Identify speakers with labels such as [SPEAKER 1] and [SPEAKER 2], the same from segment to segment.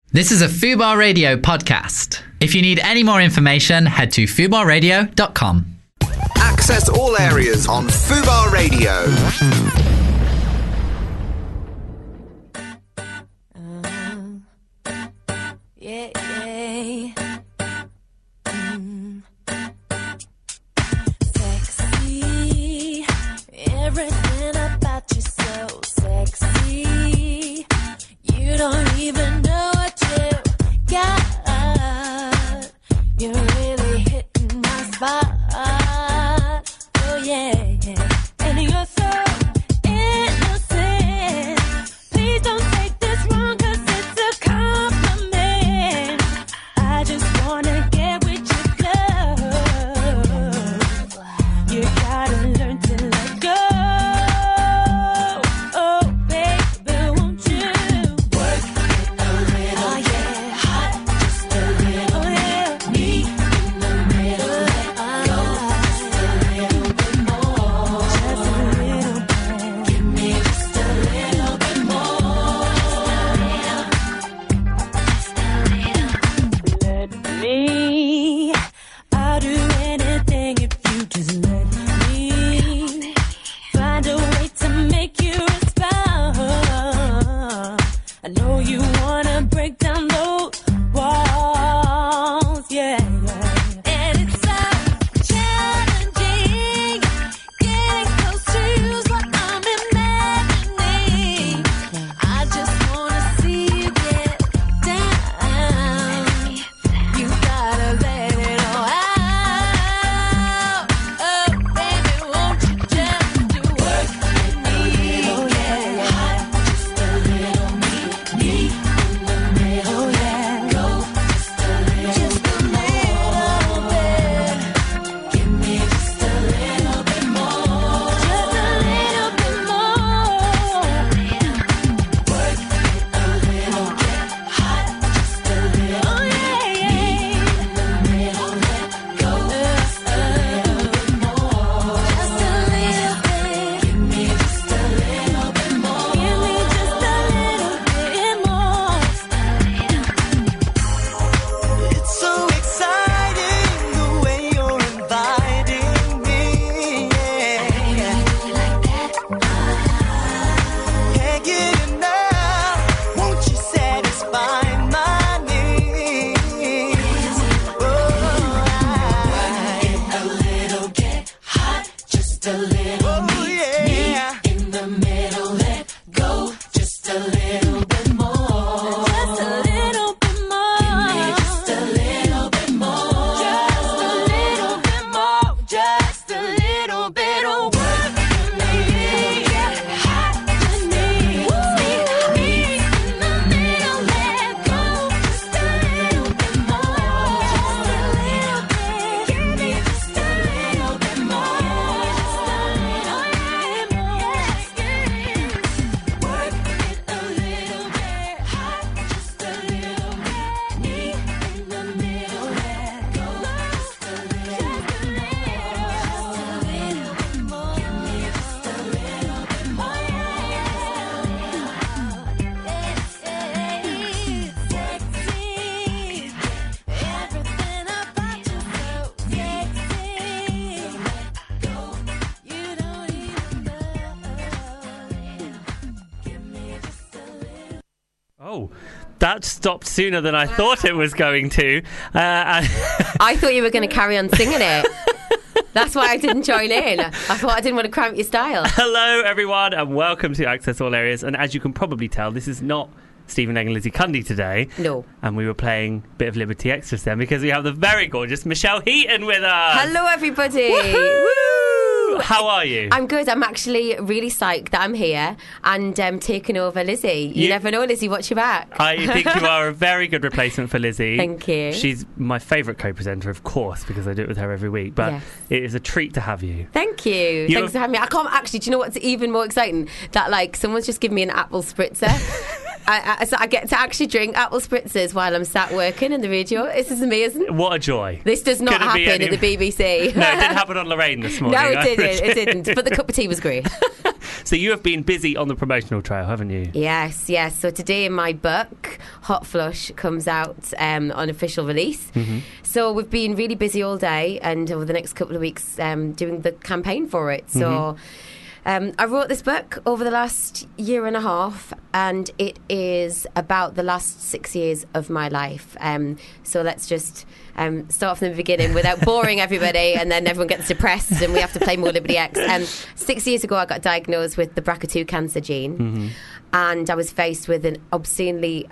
[SPEAKER 1] This is a Fubar Radio podcast. If you need any more information, head to fubarradio.com.
[SPEAKER 2] Access all areas on Fubar Radio.
[SPEAKER 3] Sexy, everything about you so sexy. You don't even know what you got. You're really hitting my spot. Oh yeah, yeah. And you're so innocent. Please don't take this wrong, 'cause it's a compliment. I just wanna get with your love. You gotta learn to let go. Oh baby, won't you work it a little? Oh yeah, hot just a little. Oh yeah, me in the middle. Let go just a little bit more. Just a little bit. Give me just a little bit more. Let me. I'll do anything if you just let me. Find a way to make you respond. I know you wanna break down those walls, yeah, yeah. And it's so challenging. Getting close to you's what I'm imagining. I just wanna see you get down. You gotta let it all out. Oh, baby, won't you just do work with me? Oh, yeah, hot, just a little me in the middle. Oh, yeah, go just a little bit. Give me just a little bit more. Just a little bit more. Work it a little, get hot, just a little. Oh, yeah, yeah. In the middle, let go just a little bit more. Just a little bit. Give me just a little bit more. Give me just a little bit more.
[SPEAKER 4] It's so exciting the way you're inviting me. Yeah. Can't get enough. Won't you satisfy my needs? Oh,
[SPEAKER 3] A little, get hot, just a little.
[SPEAKER 4] oh yeah.
[SPEAKER 3] In the middle, let go just a little bit more. Just a little bit more. Just a little bit more. Just a little bit more. Just a little bit of work for me. Get hot with me. Me in the middle, let go just a little bit more. Just a little bit. Give me just a little bit more. Just a little bit more. Work it a little bit. Hot just a little bit. Me in the middle, let go just a little bit more. Give me just a little bit more. Sexy, everything about you so sexy. Go, you don't even know. Give me just a little.
[SPEAKER 5] Oh, that stopped sooner than I thought it was going to.
[SPEAKER 6] I thought you were going to carry on singing it. That's why I didn't join in. I thought I didn't want to cramp your style.
[SPEAKER 5] Hello, everyone, and welcome to Access All Areas. And as you can probably tell, this is not Stephen Egg and Lizzie Cundy today.
[SPEAKER 6] No.
[SPEAKER 5] And we were playing Bit of Liberty Extras then because we have the very gorgeous Michelle Heaton with us.
[SPEAKER 6] Hello, everybody.
[SPEAKER 5] Woohoo!
[SPEAKER 6] Woo!
[SPEAKER 5] How are you?
[SPEAKER 6] I'm good. I'm actually really psyched that I'm here and taking over Lizzie. You never know, Lizzie. Watch your back.
[SPEAKER 5] I think you are a very good replacement for Lizzie.
[SPEAKER 6] Thank you.
[SPEAKER 5] She's my favourite co-presenter, of course, because I do it with her every week. But
[SPEAKER 6] Yes.
[SPEAKER 5] it is a treat to have you.
[SPEAKER 6] Thank you. Thanks for having me. I can't actually. Do you know what's even more exciting? That like someone's just given me an apple spritzer. So I get to actually drink apple spritzers while I'm sat working in the radio. This is amazing.
[SPEAKER 5] What a joy.
[SPEAKER 6] This does not
[SPEAKER 5] Couldn't be
[SPEAKER 6] happen
[SPEAKER 5] any-
[SPEAKER 6] at the BBC.
[SPEAKER 5] No, it didn't happen on Lorraine this morning.
[SPEAKER 6] No, it didn't. It didn't. But the cup of tea was great.
[SPEAKER 5] So you have been busy on the promotional trail, haven't you?
[SPEAKER 6] Yes. So today my book, Hot Flush, comes out on official release. So we've been really busy all day and over the next couple of weeks doing the campaign for it. So I wrote this book over the last year and a half, and it is about the last 6 years of my life. So let's just start from the beginning without boring everybody, and then everyone gets depressed and we have to play more Liberty X. 6 years ago, I got diagnosed with the BRCA2 cancer gene, and I was faced with an obscenely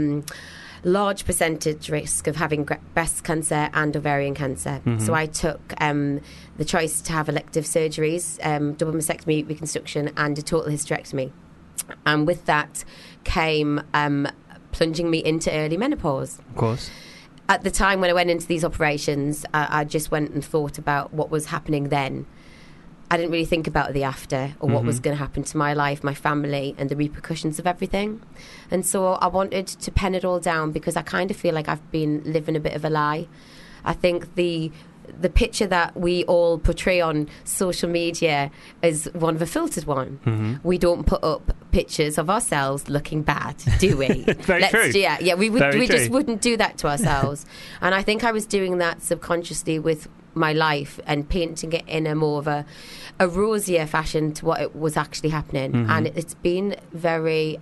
[SPEAKER 6] large percentage risk of having breast cancer and ovarian cancer. So I took the choice to have elective surgeries, double mastectomy, reconstruction, and a total hysterectomy. And with that came plunging me into early menopause.
[SPEAKER 5] Of course.
[SPEAKER 6] At the time when I went into these operations, I just went and thought about what was happening then. I didn't really think about the after or what was going to happen to my life, my family, and the repercussions of everything. And so I wanted to pen it all down because I kind of feel like I've been living a bit of a lie. I think the picture that we all portray on social media is one of a filtered one. We don't put up pictures of ourselves looking bad, do we?
[SPEAKER 5] Very true.
[SPEAKER 6] Yeah, we
[SPEAKER 5] Very
[SPEAKER 6] just
[SPEAKER 5] true.
[SPEAKER 6] wouldn't do that to ourselves. And I think I was doing that subconsciously with my life and painting it in a more of a rosier fashion to what it was actually happening. And it's been very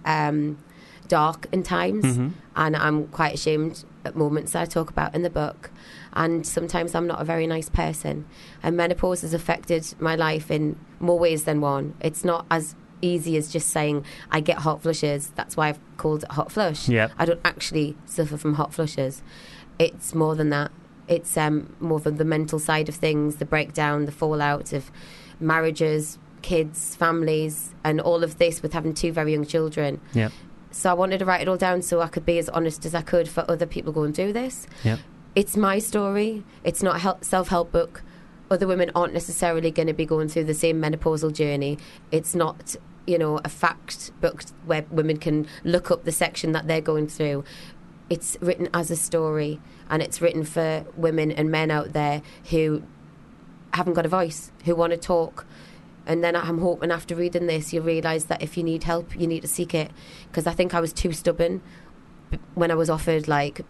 [SPEAKER 6] dark in times, and I'm quite ashamed at moments that I talk about in the book. And sometimes I'm not a very nice person, and menopause has affected my life in more ways than one. It's not as easy as just saying I get hot flushes. That's why I've called it Hot Flush.
[SPEAKER 5] Yep.
[SPEAKER 6] I don't actually suffer from hot flushes. It's more than that. It's more of the mental side of things, the breakdown, the fallout of marriages, kids, families, and all of this with having two very young children.
[SPEAKER 5] Yep.
[SPEAKER 6] So I wanted to write it all down so I could be as honest as I could for other people going through this.
[SPEAKER 5] Yep.
[SPEAKER 6] It's my story. It's not a self-help book. Other women aren't necessarily going to be going through the same menopausal journey. It's not, a fact book where women can look up the section that they're going through. It's written as a story, and it's written for women and men out there who haven't got a voice, who want to talk. And then I'm hoping after reading this, you'll realise that if you need help, you need to seek it. Because I think I was too stubborn when I was offered,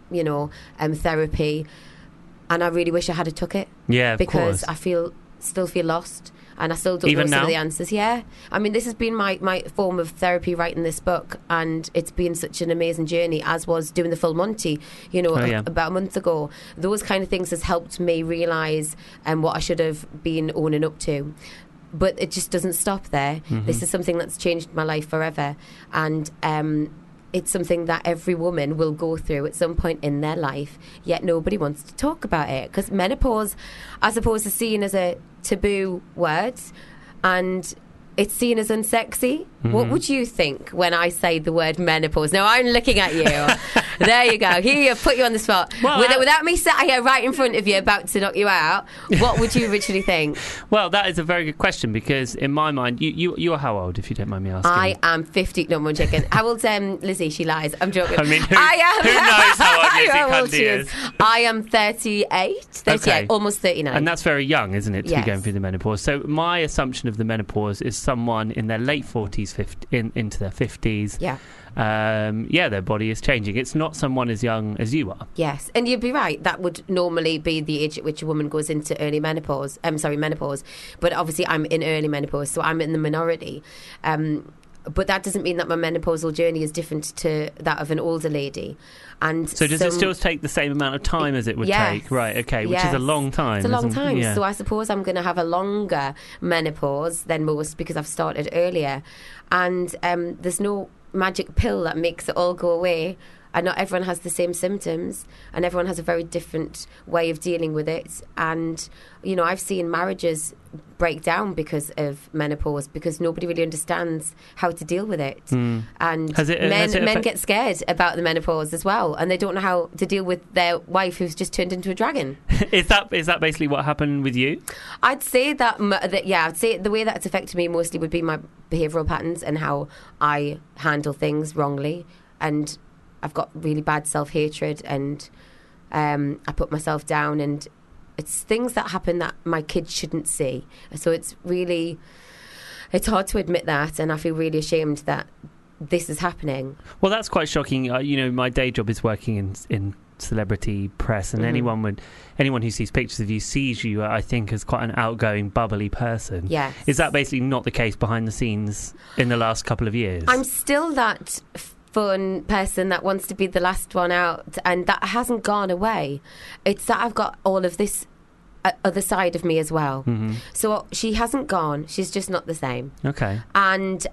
[SPEAKER 6] therapy. And I really wish I had took it.
[SPEAKER 5] Yeah, of
[SPEAKER 6] because
[SPEAKER 5] course.
[SPEAKER 6] I still feel lost. And I still don't
[SPEAKER 5] Even
[SPEAKER 6] know some
[SPEAKER 5] now?
[SPEAKER 6] of the answers. Yeah. I mean, this has been my form of therapy writing this book. And it's been such an amazing journey, as was doing the Full Monty,
[SPEAKER 5] yeah.
[SPEAKER 6] about a month ago. Those kind of things has helped me realise what I should have been owning up to. But it just doesn't stop there. This is something that's changed my life forever. And it's something that every woman will go through at some point in their life, yet nobody wants to talk about it. Because menopause, I suppose, is seen as a taboo word, and it's seen as unsexy. What would you think when I say the word menopause? Now, I'm looking at you. There you go. Here, put you on the spot.
[SPEAKER 5] Well,
[SPEAKER 6] Without me sat here right in front of you about to knock you out, what would you originally think?
[SPEAKER 5] Well, that is a very good question, because in my mind, you are how old, if you don't mind me asking?
[SPEAKER 6] I am 50. No, I'm joking. How old's Lizzie? She lies. I'm joking.
[SPEAKER 5] I mean, who
[SPEAKER 6] I am,
[SPEAKER 5] knows how old Lizzie
[SPEAKER 6] how old
[SPEAKER 5] Cundy
[SPEAKER 6] she
[SPEAKER 5] is?
[SPEAKER 6] I am 38,
[SPEAKER 5] Okay.
[SPEAKER 6] almost 39.
[SPEAKER 5] And that's very young, isn't it, to
[SPEAKER 6] Yes.
[SPEAKER 5] be going through the menopause? So my assumption of the menopause is someone in their late 40s, into their 50s.
[SPEAKER 6] Yeah.
[SPEAKER 5] Their body is changing. It's not someone as young as you are.
[SPEAKER 6] Yes, and you'd be right. That would normally be the age at which a woman goes into menopause. But obviously, I'm in early menopause, so I'm in the minority. But that doesn't mean that my menopausal journey is different to that of an older lady. And
[SPEAKER 5] So does it still take the same amount of time as it would
[SPEAKER 6] Yes.
[SPEAKER 5] take? Right, okay, which is a
[SPEAKER 6] Yes.
[SPEAKER 5] long time.
[SPEAKER 6] It's a long
[SPEAKER 5] isn't-
[SPEAKER 6] time.
[SPEAKER 5] Yeah.
[SPEAKER 6] So I suppose I'm going to have a longer menopause than most because I've started earlier. And there's no magic pill that makes it all go away. And not everyone has the same symptoms, and everyone has a very different way of dealing with it. And, I've seen marriages break down because of menopause, because nobody really understands how to deal with it. And
[SPEAKER 5] Has it
[SPEAKER 6] men get scared about the menopause as well, and they don't know how to deal with their wife who's just turned into a dragon.
[SPEAKER 5] Is that basically what happened with you?
[SPEAKER 6] I'd say I'd say the way that it's affected me mostly would be my behavioural patterns and how I handle things wrongly. And I've got really bad self-hatred, and I put myself down, and it's things that happen that my kids shouldn't see. So it's really it's hard to admit that, and I feel really ashamed that this is happening.
[SPEAKER 5] Well, that's quite shocking. My day job is working in celebrity press, and anyone who sees pictures of you sees you, I think, as quite an outgoing, bubbly person.
[SPEAKER 6] Yes.
[SPEAKER 5] Is that basically not the case behind the scenes in the last couple of years?
[SPEAKER 6] I'm still that fun person that wants to be the last one out, and that hasn't gone away. It's that I've got all of this other side of me as well. So she hasn't gone. She's just not the same.
[SPEAKER 5] Okay.
[SPEAKER 6] And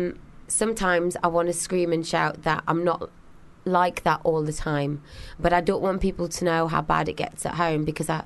[SPEAKER 6] sometimes I want to scream and shout that I'm not like that all the time, but I don't want people to know how bad it gets at home, because I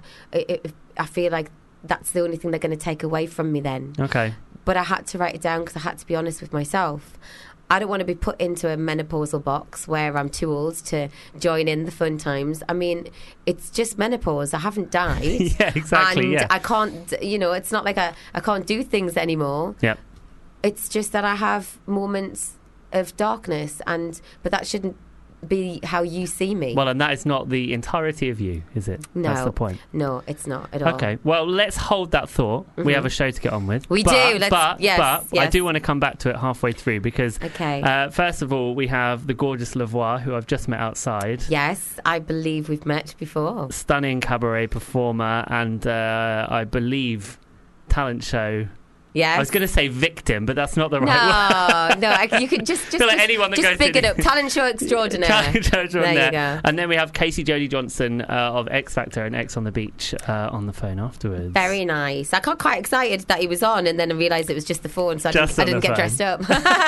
[SPEAKER 6] feel like that's the only thing they're going to take away from me then.
[SPEAKER 5] Okay.
[SPEAKER 6] But I had to write it down because I had to be honest with myself. I don't want to be put into a menopausal box where I'm too old to join in the fun times. I mean, it's just menopause. I haven't died.
[SPEAKER 5] Yeah, exactly.
[SPEAKER 6] And I can't, it's not like I can't do things anymore.
[SPEAKER 5] Yep.
[SPEAKER 6] It's just that I have moments of darkness, but that shouldn't be how you see me.
[SPEAKER 5] Well, and that is not the entirety of you, is it?
[SPEAKER 6] No.
[SPEAKER 5] That's the point.
[SPEAKER 6] No, it's not at all.
[SPEAKER 5] Okay, well, let's hold that thought. We have a show to get on with.
[SPEAKER 6] We do.
[SPEAKER 5] But
[SPEAKER 6] Yes.
[SPEAKER 5] I do want to come back to it halfway through, because
[SPEAKER 6] Okay.
[SPEAKER 5] first of all, we have the gorgeous Lavoie, who I've just met outside.
[SPEAKER 6] Yes, I believe we've met before.
[SPEAKER 5] Stunning cabaret performer, and I believe talent show.
[SPEAKER 6] Yes.
[SPEAKER 5] I was going to say victim, but that's not the right word.
[SPEAKER 6] No, you could just
[SPEAKER 5] like anyone that
[SPEAKER 6] just
[SPEAKER 5] goes
[SPEAKER 6] pick
[SPEAKER 5] to
[SPEAKER 6] it up. Talent show extraordinaire.
[SPEAKER 5] Talent show extraordinaire.
[SPEAKER 6] There you go.
[SPEAKER 5] And then we have Casey Jodie Johnson of X Factor and X on the Beach on the phone afterwards.
[SPEAKER 6] Very nice. I got quite excited that he was on, and then I realised it was just the phone, so I didn't get dressed up.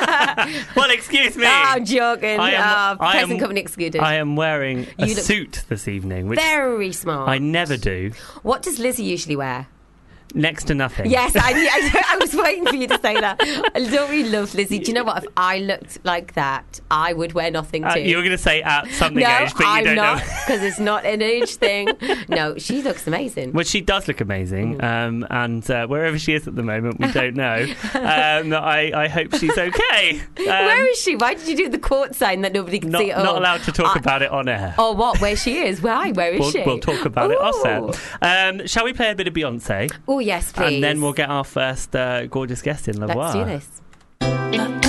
[SPEAKER 5] Well, excuse me.
[SPEAKER 6] I'm joking. Present
[SPEAKER 5] am-
[SPEAKER 6] company excluded.
[SPEAKER 5] I am wearing a
[SPEAKER 6] You look
[SPEAKER 5] suit this evening, which
[SPEAKER 6] very smart.
[SPEAKER 5] I never do.
[SPEAKER 6] What does Lizzie usually wear?
[SPEAKER 5] Next to nothing.
[SPEAKER 6] Yes, I was waiting for you to say that. I don't really love Lizzie. Do you know what? If I looked like that, I would wear nothing too.
[SPEAKER 5] You were going to say at something
[SPEAKER 6] no,
[SPEAKER 5] age, but
[SPEAKER 6] I'm
[SPEAKER 5] you don't
[SPEAKER 6] not,
[SPEAKER 5] know.
[SPEAKER 6] because it's not an age thing. No, she looks amazing.
[SPEAKER 5] Well, she does look amazing, and wherever she is at the moment, we don't know. I hope she's okay.
[SPEAKER 6] Where is she? Why did you do the quote sign that nobody can see at all?
[SPEAKER 5] Not allowed to talk about it on air.
[SPEAKER 6] Oh, what? Where she is? Why? Where is she?
[SPEAKER 5] We'll talk about it off air. Shall we play a bit of Beyonce?
[SPEAKER 6] Oh, yes, please.
[SPEAKER 5] And then we'll get our first gorgeous guest in, Lavoie.
[SPEAKER 6] Let's do this.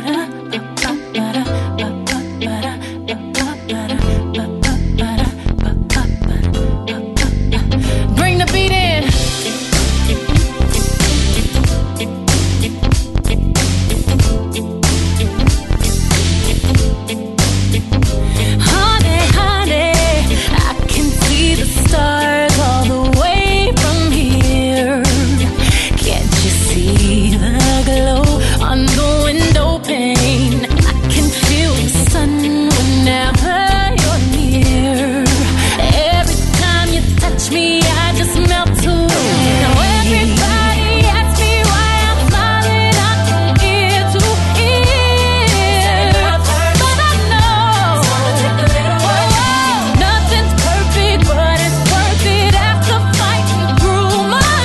[SPEAKER 3] Bring the beat in. Honey, honey, I can see the stars all the way from here. Can't you see the glow on the window pane? I can feel the sun whenever you're near. Every time you touch me, I just melt away. Now everybody asks me why I'm smiling out from ear to ear, but I know nothing's perfect, but it's worth it after fighting through my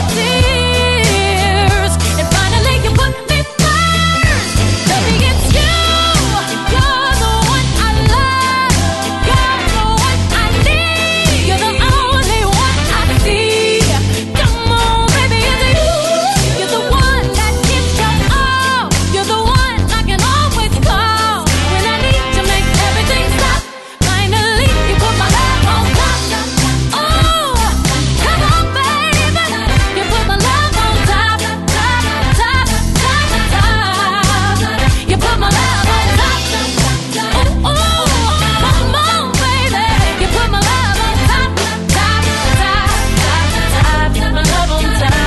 [SPEAKER 3] tears. And finally you put me first. Baby, it's you. You're the one I love. You're the one I need. You're the only one I see. Come on, baby, it's you. You're the one that gives your all. You're the one I can always call when I need to make everything stop. Finally, you put my love on top. Oh, come on, baby. You put my love on top, top, top, top, top. You put my love on top. Oh, come on, baby. You put my love on top, top, top, top, top. My love on top.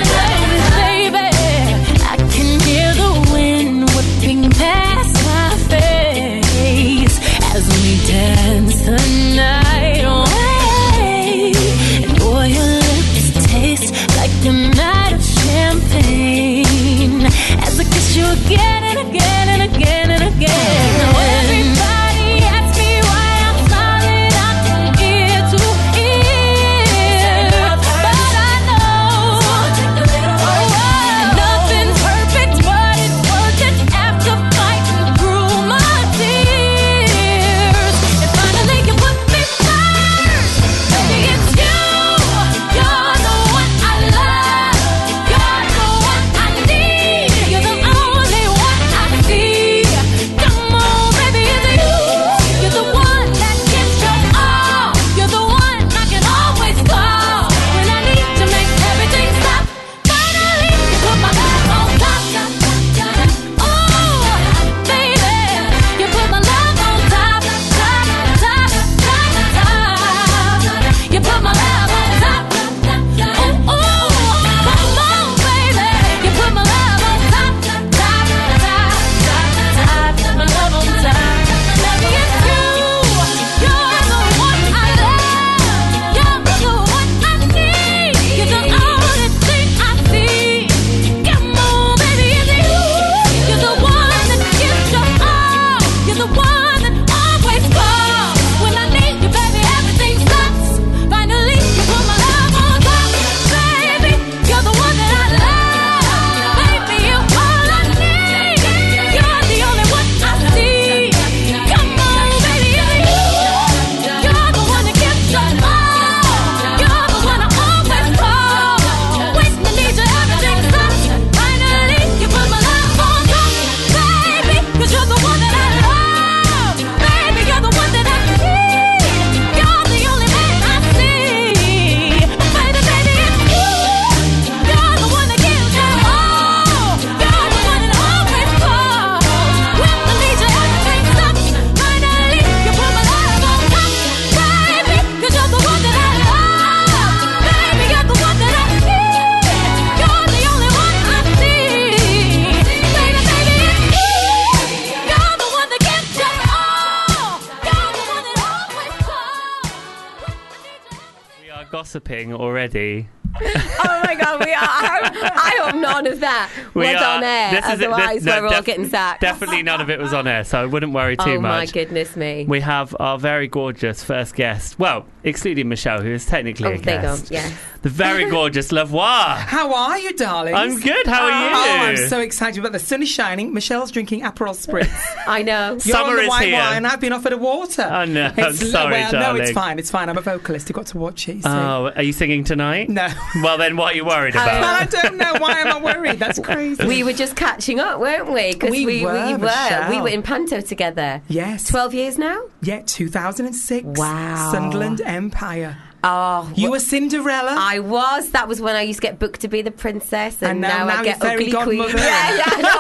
[SPEAKER 3] Baby, I can hear the wind whipping past my face as we dance the night away. And boy, your lips taste like a night of champagne as I kiss you again and again and again and again. Now everybody asks me why I'm smiling out from ear to ear, but I know nothing's perfect, but it's worth it after fighting through my tears. And finally you put me first. Baby, it's you. You're the one I love. You're the one I need.
[SPEAKER 5] gossiping already.
[SPEAKER 6] Oh my God, we are. I hope none of that was on air. Otherwise, we're all getting sacked.
[SPEAKER 5] Definitely none of it was on air, so I wouldn't worry too
[SPEAKER 6] Oh my
[SPEAKER 5] much.
[SPEAKER 6] goodness me.
[SPEAKER 5] We have our very gorgeous first guest. Well, excluding Michelle, who is technically a
[SPEAKER 6] there you go.
[SPEAKER 5] guest.
[SPEAKER 6] Yeah.
[SPEAKER 5] The very gorgeous Lavoie.
[SPEAKER 7] How are you, darlings?
[SPEAKER 5] I'm good. How are you?
[SPEAKER 7] Oh, I'm so excited about the sun is shining. Michelle's drinking Aperol Spritz.
[SPEAKER 6] I know.
[SPEAKER 7] You're
[SPEAKER 5] Summer
[SPEAKER 7] on the
[SPEAKER 5] is
[SPEAKER 7] white
[SPEAKER 5] here.
[SPEAKER 7] wine. I've been offered a water.
[SPEAKER 5] Oh, no. I'm sorry,
[SPEAKER 7] well,
[SPEAKER 5] darling.
[SPEAKER 7] No, it's fine. It's fine. I'm a vocalist. You've got to watch it. You see.
[SPEAKER 5] Oh, are you singing tonight?
[SPEAKER 7] No.
[SPEAKER 5] Well, then what are you worried about?
[SPEAKER 7] Well, I don't know. Why am I worried? That's crazy.
[SPEAKER 6] We were just catching up, weren't we? Because
[SPEAKER 7] We were, Michelle.
[SPEAKER 6] We were in Panto together.
[SPEAKER 7] Yes.
[SPEAKER 6] 12 years now?
[SPEAKER 7] Yeah, 2006.
[SPEAKER 6] Wow.
[SPEAKER 7] Sunderland Empire.
[SPEAKER 6] Oh,
[SPEAKER 7] You were Cinderella.
[SPEAKER 6] I was. That was when I used to get booked to be the princess, and now I
[SPEAKER 7] you're
[SPEAKER 6] get
[SPEAKER 7] fairy
[SPEAKER 6] ugly queen.
[SPEAKER 7] godmother.
[SPEAKER 6] Yeah,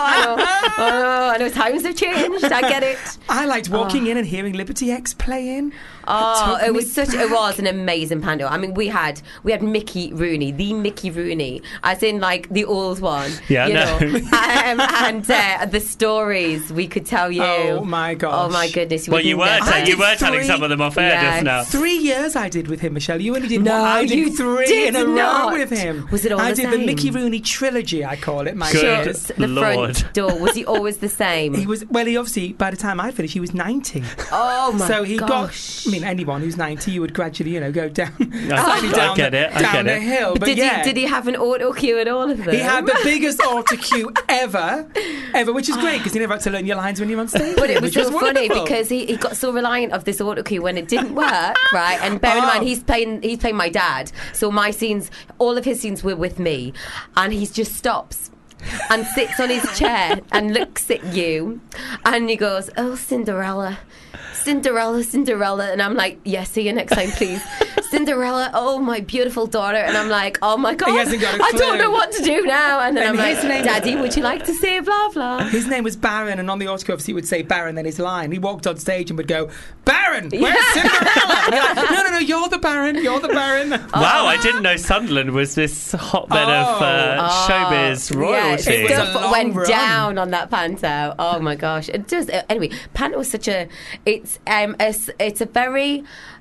[SPEAKER 6] I know. Times have changed. I get it.
[SPEAKER 7] I liked walking in and hearing Liberty X playing.
[SPEAKER 6] Oh,
[SPEAKER 7] Took
[SPEAKER 6] it
[SPEAKER 7] me
[SPEAKER 6] was
[SPEAKER 7] back.
[SPEAKER 6] it was an amazing panto. I mean, we had Mickey Rooney, the Mickey Rooney, as in like the old one.
[SPEAKER 5] Yeah,
[SPEAKER 6] you
[SPEAKER 5] no.
[SPEAKER 6] know, and the stories we could tell you.
[SPEAKER 7] Oh, my gosh.
[SPEAKER 6] Oh my goodness.
[SPEAKER 5] Well,
[SPEAKER 6] we
[SPEAKER 5] you were,
[SPEAKER 6] didn't get-
[SPEAKER 5] you were telling
[SPEAKER 7] 3
[SPEAKER 5] some of them off air
[SPEAKER 6] Yeah.
[SPEAKER 5] just now.
[SPEAKER 7] 3 years I did with him, Michelle. You only did
[SPEAKER 6] No,
[SPEAKER 7] one. I did
[SPEAKER 6] you
[SPEAKER 7] 3
[SPEAKER 6] did
[SPEAKER 7] in a
[SPEAKER 6] not.
[SPEAKER 7] row with him.
[SPEAKER 6] Was it all
[SPEAKER 7] I
[SPEAKER 6] the
[SPEAKER 7] did the
[SPEAKER 6] same?
[SPEAKER 7] Mickey Rooney trilogy, I call it. My
[SPEAKER 5] Good.
[SPEAKER 7] goodness.
[SPEAKER 6] The
[SPEAKER 5] Lord.
[SPEAKER 6] front door, was he always the same?
[SPEAKER 7] He was, well, he obviously, by the time I finished, he was 90.
[SPEAKER 6] Oh my
[SPEAKER 7] So he
[SPEAKER 6] gosh.
[SPEAKER 7] got, I mean, anyone who's 90, you would gradually, go down,
[SPEAKER 5] I
[SPEAKER 7] slightly down,
[SPEAKER 5] get it, I
[SPEAKER 7] down
[SPEAKER 5] get
[SPEAKER 7] the
[SPEAKER 5] it.
[SPEAKER 7] hill. But
[SPEAKER 6] Did
[SPEAKER 7] yeah.
[SPEAKER 6] he have an auto cue at all of them?
[SPEAKER 7] He had the biggest auto cue ever, which is great because you never had to learn your lines when you're on stage.
[SPEAKER 6] But it was
[SPEAKER 7] which
[SPEAKER 6] so funny
[SPEAKER 7] wonderful.
[SPEAKER 6] because he got so reliant of this auto cue when it didn't work, right? And bear in
[SPEAKER 7] Oh.
[SPEAKER 6] mind he's playing my dad, so my scenes, all of his scenes were with me, and he just stops and sits on his chair and looks at you, and he goes, "Oh, Cinderella, Cinderella," and I'm like, "Yes, see you next time, please." Cinderella, oh my beautiful daughter, and I'm like, oh my god,
[SPEAKER 7] He hasn't got a
[SPEAKER 6] I don't
[SPEAKER 7] clue.
[SPEAKER 6] know what to do now. And then
[SPEAKER 7] And
[SPEAKER 6] I'm
[SPEAKER 7] his
[SPEAKER 6] like,
[SPEAKER 7] name-
[SPEAKER 6] Daddy, would you like to say blah blah?
[SPEAKER 7] His name was Baron, and on the autographs he would say Baron, then his line. He walked on stage and would go, "Baron, where's Cinderella?" And you're like, no, you're the Baron, you're the Baron.
[SPEAKER 5] Wow, I didn't know Sunderland was this hotbed of showbiz royalty.
[SPEAKER 7] It was a
[SPEAKER 6] Stuff
[SPEAKER 7] long
[SPEAKER 6] went
[SPEAKER 7] run.
[SPEAKER 6] down on that panto. Oh my gosh, it does. Anyway, panto was such a. It's a very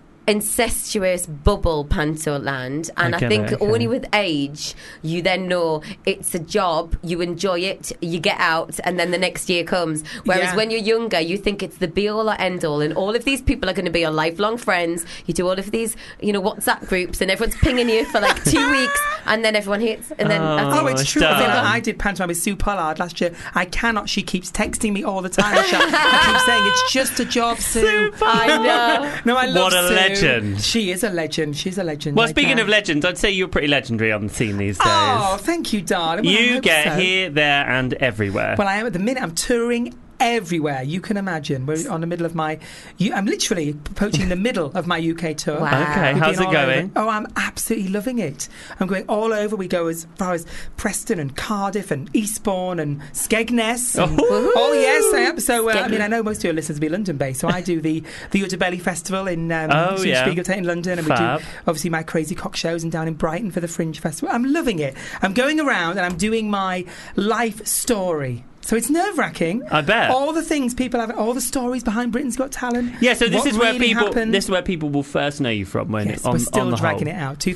[SPEAKER 6] incestuous bubble panto land, and I
[SPEAKER 5] get
[SPEAKER 6] think
[SPEAKER 5] it, okay.
[SPEAKER 6] only with age you then know it's a job, you enjoy it, you get out, and then the next year comes. Whereas
[SPEAKER 7] Yeah.
[SPEAKER 6] when you're younger, you think it's the be all or end all, and all of these people are going to be your lifelong friends. You do all of these, WhatsApp groups, and everyone's pinging you for like 2 weeks, and then everyone hits, and then that's
[SPEAKER 7] Oh,
[SPEAKER 6] it.
[SPEAKER 7] it's
[SPEAKER 5] it's
[SPEAKER 7] true. I, mean,
[SPEAKER 5] done.
[SPEAKER 7] I did pantomime with Sue Pollard last year. I cannot. She keeps texting me all the time. I keep saying it's just a job, Sue.
[SPEAKER 6] I know.
[SPEAKER 7] No, I love
[SPEAKER 5] What a
[SPEAKER 7] Sue.
[SPEAKER 5] legend.
[SPEAKER 7] She is a legend. She's a legend.
[SPEAKER 5] Well,
[SPEAKER 7] I
[SPEAKER 5] speaking
[SPEAKER 7] can.
[SPEAKER 5] of legends, I'd say you're pretty legendary on the scene these days.
[SPEAKER 7] Oh, thank you, darling. Well, I
[SPEAKER 5] you
[SPEAKER 7] hope
[SPEAKER 5] get
[SPEAKER 7] so.
[SPEAKER 5] here, there, and everywhere.
[SPEAKER 7] Well, I am at the minute. I'm touring everywhere you can imagine. We're on the middle of my. I'm literally approaching the middle of my UK tour.
[SPEAKER 6] Wow.
[SPEAKER 5] Okay,
[SPEAKER 7] We've
[SPEAKER 5] how's
[SPEAKER 7] been
[SPEAKER 5] it
[SPEAKER 7] all
[SPEAKER 5] going?
[SPEAKER 7] over. Oh, I'm absolutely loving it. I'm going all over. We go as far as Preston and Cardiff and Eastbourne and Skegness. And, oh yes, I am. So I mean, I know most of your listeners will be London based. So I do the Udder Festival in
[SPEAKER 5] Oh, yeah.
[SPEAKER 7] Spiegeltate in London, and
[SPEAKER 5] Fab.
[SPEAKER 7] we do obviously my Crazy Cock shows and down in Brighton for the Fringe Festival. I'm loving it. I'm going around and I'm doing my life story. So it's nerve-wracking.
[SPEAKER 5] I bet.
[SPEAKER 7] All the things people have, all the stories behind Britain's Got Talent.
[SPEAKER 5] Yeah, so this
[SPEAKER 7] what
[SPEAKER 5] is where
[SPEAKER 7] really
[SPEAKER 5] people
[SPEAKER 7] happened.
[SPEAKER 5] this is where people will first know you from when
[SPEAKER 7] Yes,
[SPEAKER 5] on,
[SPEAKER 7] we're still
[SPEAKER 5] on the
[SPEAKER 7] dragging
[SPEAKER 5] whole.
[SPEAKER 7] it out.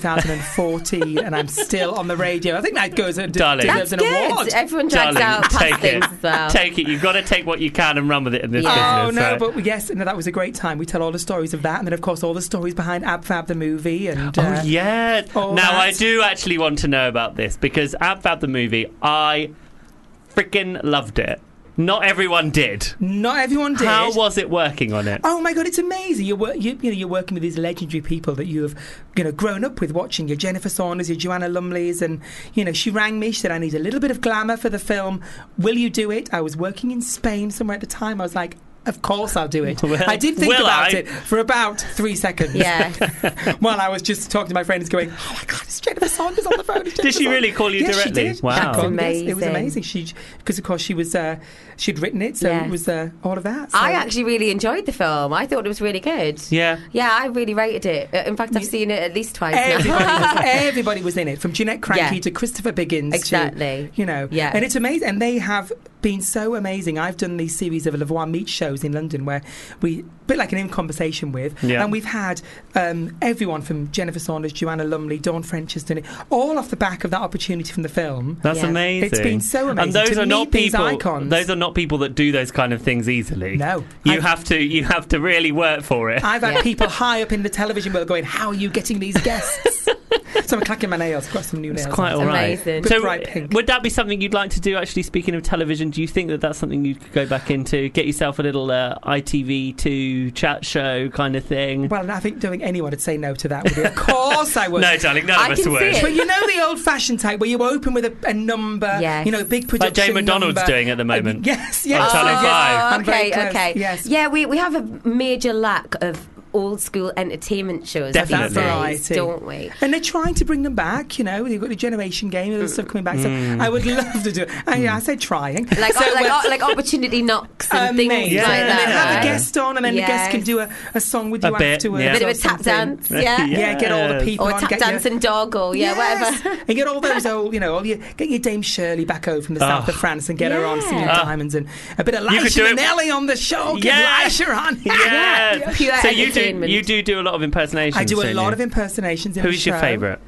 [SPEAKER 7] 2014, and I'm still on the radio. I think that goes and
[SPEAKER 5] Darling.
[SPEAKER 7] deserves
[SPEAKER 6] That's
[SPEAKER 7] an
[SPEAKER 6] good.
[SPEAKER 7] award.
[SPEAKER 6] Everyone drags
[SPEAKER 5] Darling,
[SPEAKER 6] out past
[SPEAKER 5] take
[SPEAKER 6] things
[SPEAKER 5] it.
[SPEAKER 6] as well.
[SPEAKER 5] Take it. You've got to take what you can and run with it in this
[SPEAKER 6] Yeah.
[SPEAKER 7] Oh
[SPEAKER 5] business.
[SPEAKER 7] no,
[SPEAKER 5] right?
[SPEAKER 7] but yes, no, that was a great time. We tell all the stories of that, and then of course all the stories behind Ab Fab the movie. And
[SPEAKER 5] Oh yeah.
[SPEAKER 7] all
[SPEAKER 5] Now
[SPEAKER 7] that.
[SPEAKER 5] I do actually want to know about this because Ab Fab the movie, I freaking loved it. Not everyone did.
[SPEAKER 7] not everyone did.
[SPEAKER 5] How was it working on it?
[SPEAKER 7] Oh my god, it's amazing! You're working with these legendary people that you have grown up with watching. Your Jennifer Saunders, your Joanna Lumleys, and she rang me. She said, "I need a little bit of glamour for the film. Will you do it?" I was working in Spain somewhere at the time. I was like, "Of course I'll do it."
[SPEAKER 5] Well,
[SPEAKER 7] I did think
[SPEAKER 5] will
[SPEAKER 7] about
[SPEAKER 5] I?
[SPEAKER 7] it for about 3 seconds.
[SPEAKER 6] Yeah.
[SPEAKER 7] While I was just talking to my friends, going, "Oh my god, it's Jennifer Saunders on the phone." It's
[SPEAKER 5] Did
[SPEAKER 7] Jennifer
[SPEAKER 5] she really
[SPEAKER 7] Saunders."
[SPEAKER 5] call you
[SPEAKER 7] Yes,
[SPEAKER 5] directly?
[SPEAKER 7] She did.
[SPEAKER 5] Wow.
[SPEAKER 7] She
[SPEAKER 5] That's
[SPEAKER 7] called me. Yes, it was
[SPEAKER 6] amazing.
[SPEAKER 7] amazing. Because of course she was she'd written it, so
[SPEAKER 6] Yeah.
[SPEAKER 7] it was all of that. So.
[SPEAKER 6] I actually really enjoyed the film. I thought it was really good.
[SPEAKER 5] Yeah.
[SPEAKER 6] Yeah, I really rated it. In fact, I've seen it at least twice now.
[SPEAKER 7] Everybody was in it, from Jeanette Cranky
[SPEAKER 6] Yeah.
[SPEAKER 7] to Christopher Biggins.
[SPEAKER 6] Exactly.
[SPEAKER 7] To,
[SPEAKER 6] Yeah.
[SPEAKER 7] and it's amazing. And they have been so amazing. I've done these series of Le Voir Meet shows in London where we, a bit like an In Conversation with, and we've had everyone from Jennifer Saunders, Joanna Lumley, Dawn French has done it, all off the back of that opportunity from the film.
[SPEAKER 5] That's
[SPEAKER 6] Yeah.
[SPEAKER 5] amazing.
[SPEAKER 7] It's been so amazing
[SPEAKER 5] And those
[SPEAKER 7] to
[SPEAKER 5] are not
[SPEAKER 7] meet these
[SPEAKER 5] people.
[SPEAKER 7] icons.
[SPEAKER 5] Those are not people that do those kind of things easily.
[SPEAKER 7] No.
[SPEAKER 5] You have to really work for it.
[SPEAKER 7] I've had
[SPEAKER 6] Yeah.
[SPEAKER 7] people high up in the television world going, how are you getting these guests? So I'm clacking my nails. I've got some new nails.
[SPEAKER 5] It's quite
[SPEAKER 7] on.
[SPEAKER 5] all right.
[SPEAKER 6] amazing.
[SPEAKER 7] Good
[SPEAKER 5] So,
[SPEAKER 7] bright pink.
[SPEAKER 5] would that be something you'd like to do? Actually, speaking of television, do you think that that's something you could go back into? Get yourself a little ITV2 chat show kind of thing?
[SPEAKER 7] Well, I don't think anyone would say no to that, would they? Of course I would.
[SPEAKER 5] No, darling, none
[SPEAKER 6] I
[SPEAKER 5] of us
[SPEAKER 6] can
[SPEAKER 5] would.
[SPEAKER 6] see it.
[SPEAKER 7] But you know the old-fashioned type where you open with a number,
[SPEAKER 6] Yes.
[SPEAKER 7] you know, big production
[SPEAKER 5] Like Jane McDonald's
[SPEAKER 7] number.
[SPEAKER 5] doing at the moment.
[SPEAKER 7] Yes,
[SPEAKER 5] On
[SPEAKER 7] yes.
[SPEAKER 5] Channel
[SPEAKER 7] yes.
[SPEAKER 5] 5.
[SPEAKER 7] I'm very
[SPEAKER 6] okay,
[SPEAKER 7] close,
[SPEAKER 6] okay.
[SPEAKER 7] Yes.
[SPEAKER 6] Yeah, we have a major lack of old school entertainment shows
[SPEAKER 5] Definitely.
[SPEAKER 6] these days,
[SPEAKER 7] Variety.
[SPEAKER 6] don't we?
[SPEAKER 7] And they're trying to bring them back, you know. You've got the Generation Game and stuff coming back. So
[SPEAKER 5] Mm.
[SPEAKER 7] I would love to do it. I said trying.
[SPEAKER 6] Like,
[SPEAKER 7] so,
[SPEAKER 6] like opportunity knocks and things
[SPEAKER 7] amazing.
[SPEAKER 6] like
[SPEAKER 5] Yeah.
[SPEAKER 7] And then have
[SPEAKER 6] that.
[SPEAKER 7] a guest on, and then the guest can
[SPEAKER 6] Yes.
[SPEAKER 7] do a song with you
[SPEAKER 5] A bit,
[SPEAKER 7] afterwards.
[SPEAKER 5] yeah.
[SPEAKER 6] Bit of
[SPEAKER 7] or
[SPEAKER 6] a tap
[SPEAKER 7] something.
[SPEAKER 6] dance, yeah.
[SPEAKER 7] Yeah, get all the people
[SPEAKER 6] Or
[SPEAKER 7] on.
[SPEAKER 6] tap
[SPEAKER 7] get
[SPEAKER 6] dance
[SPEAKER 7] your,
[SPEAKER 6] and dog, or whatever.
[SPEAKER 7] And get all those old, you know, get your Dame Shirley back over from the south of France and get her on singing
[SPEAKER 6] Yeah.
[SPEAKER 7] Diamonds, and a bit of
[SPEAKER 5] You could do
[SPEAKER 7] Liza
[SPEAKER 5] it-
[SPEAKER 7] Minnelli on the show. Get
[SPEAKER 5] Yeah.
[SPEAKER 7] Liza on.
[SPEAKER 5] Yeah.
[SPEAKER 6] Pure
[SPEAKER 5] So you
[SPEAKER 6] entertainment.
[SPEAKER 5] do a lot of impersonations.
[SPEAKER 7] I do a
[SPEAKER 5] don't
[SPEAKER 7] lot
[SPEAKER 5] you?
[SPEAKER 7] of impersonations in
[SPEAKER 5] Who's
[SPEAKER 7] the
[SPEAKER 5] your
[SPEAKER 7] show.
[SPEAKER 5] favourite?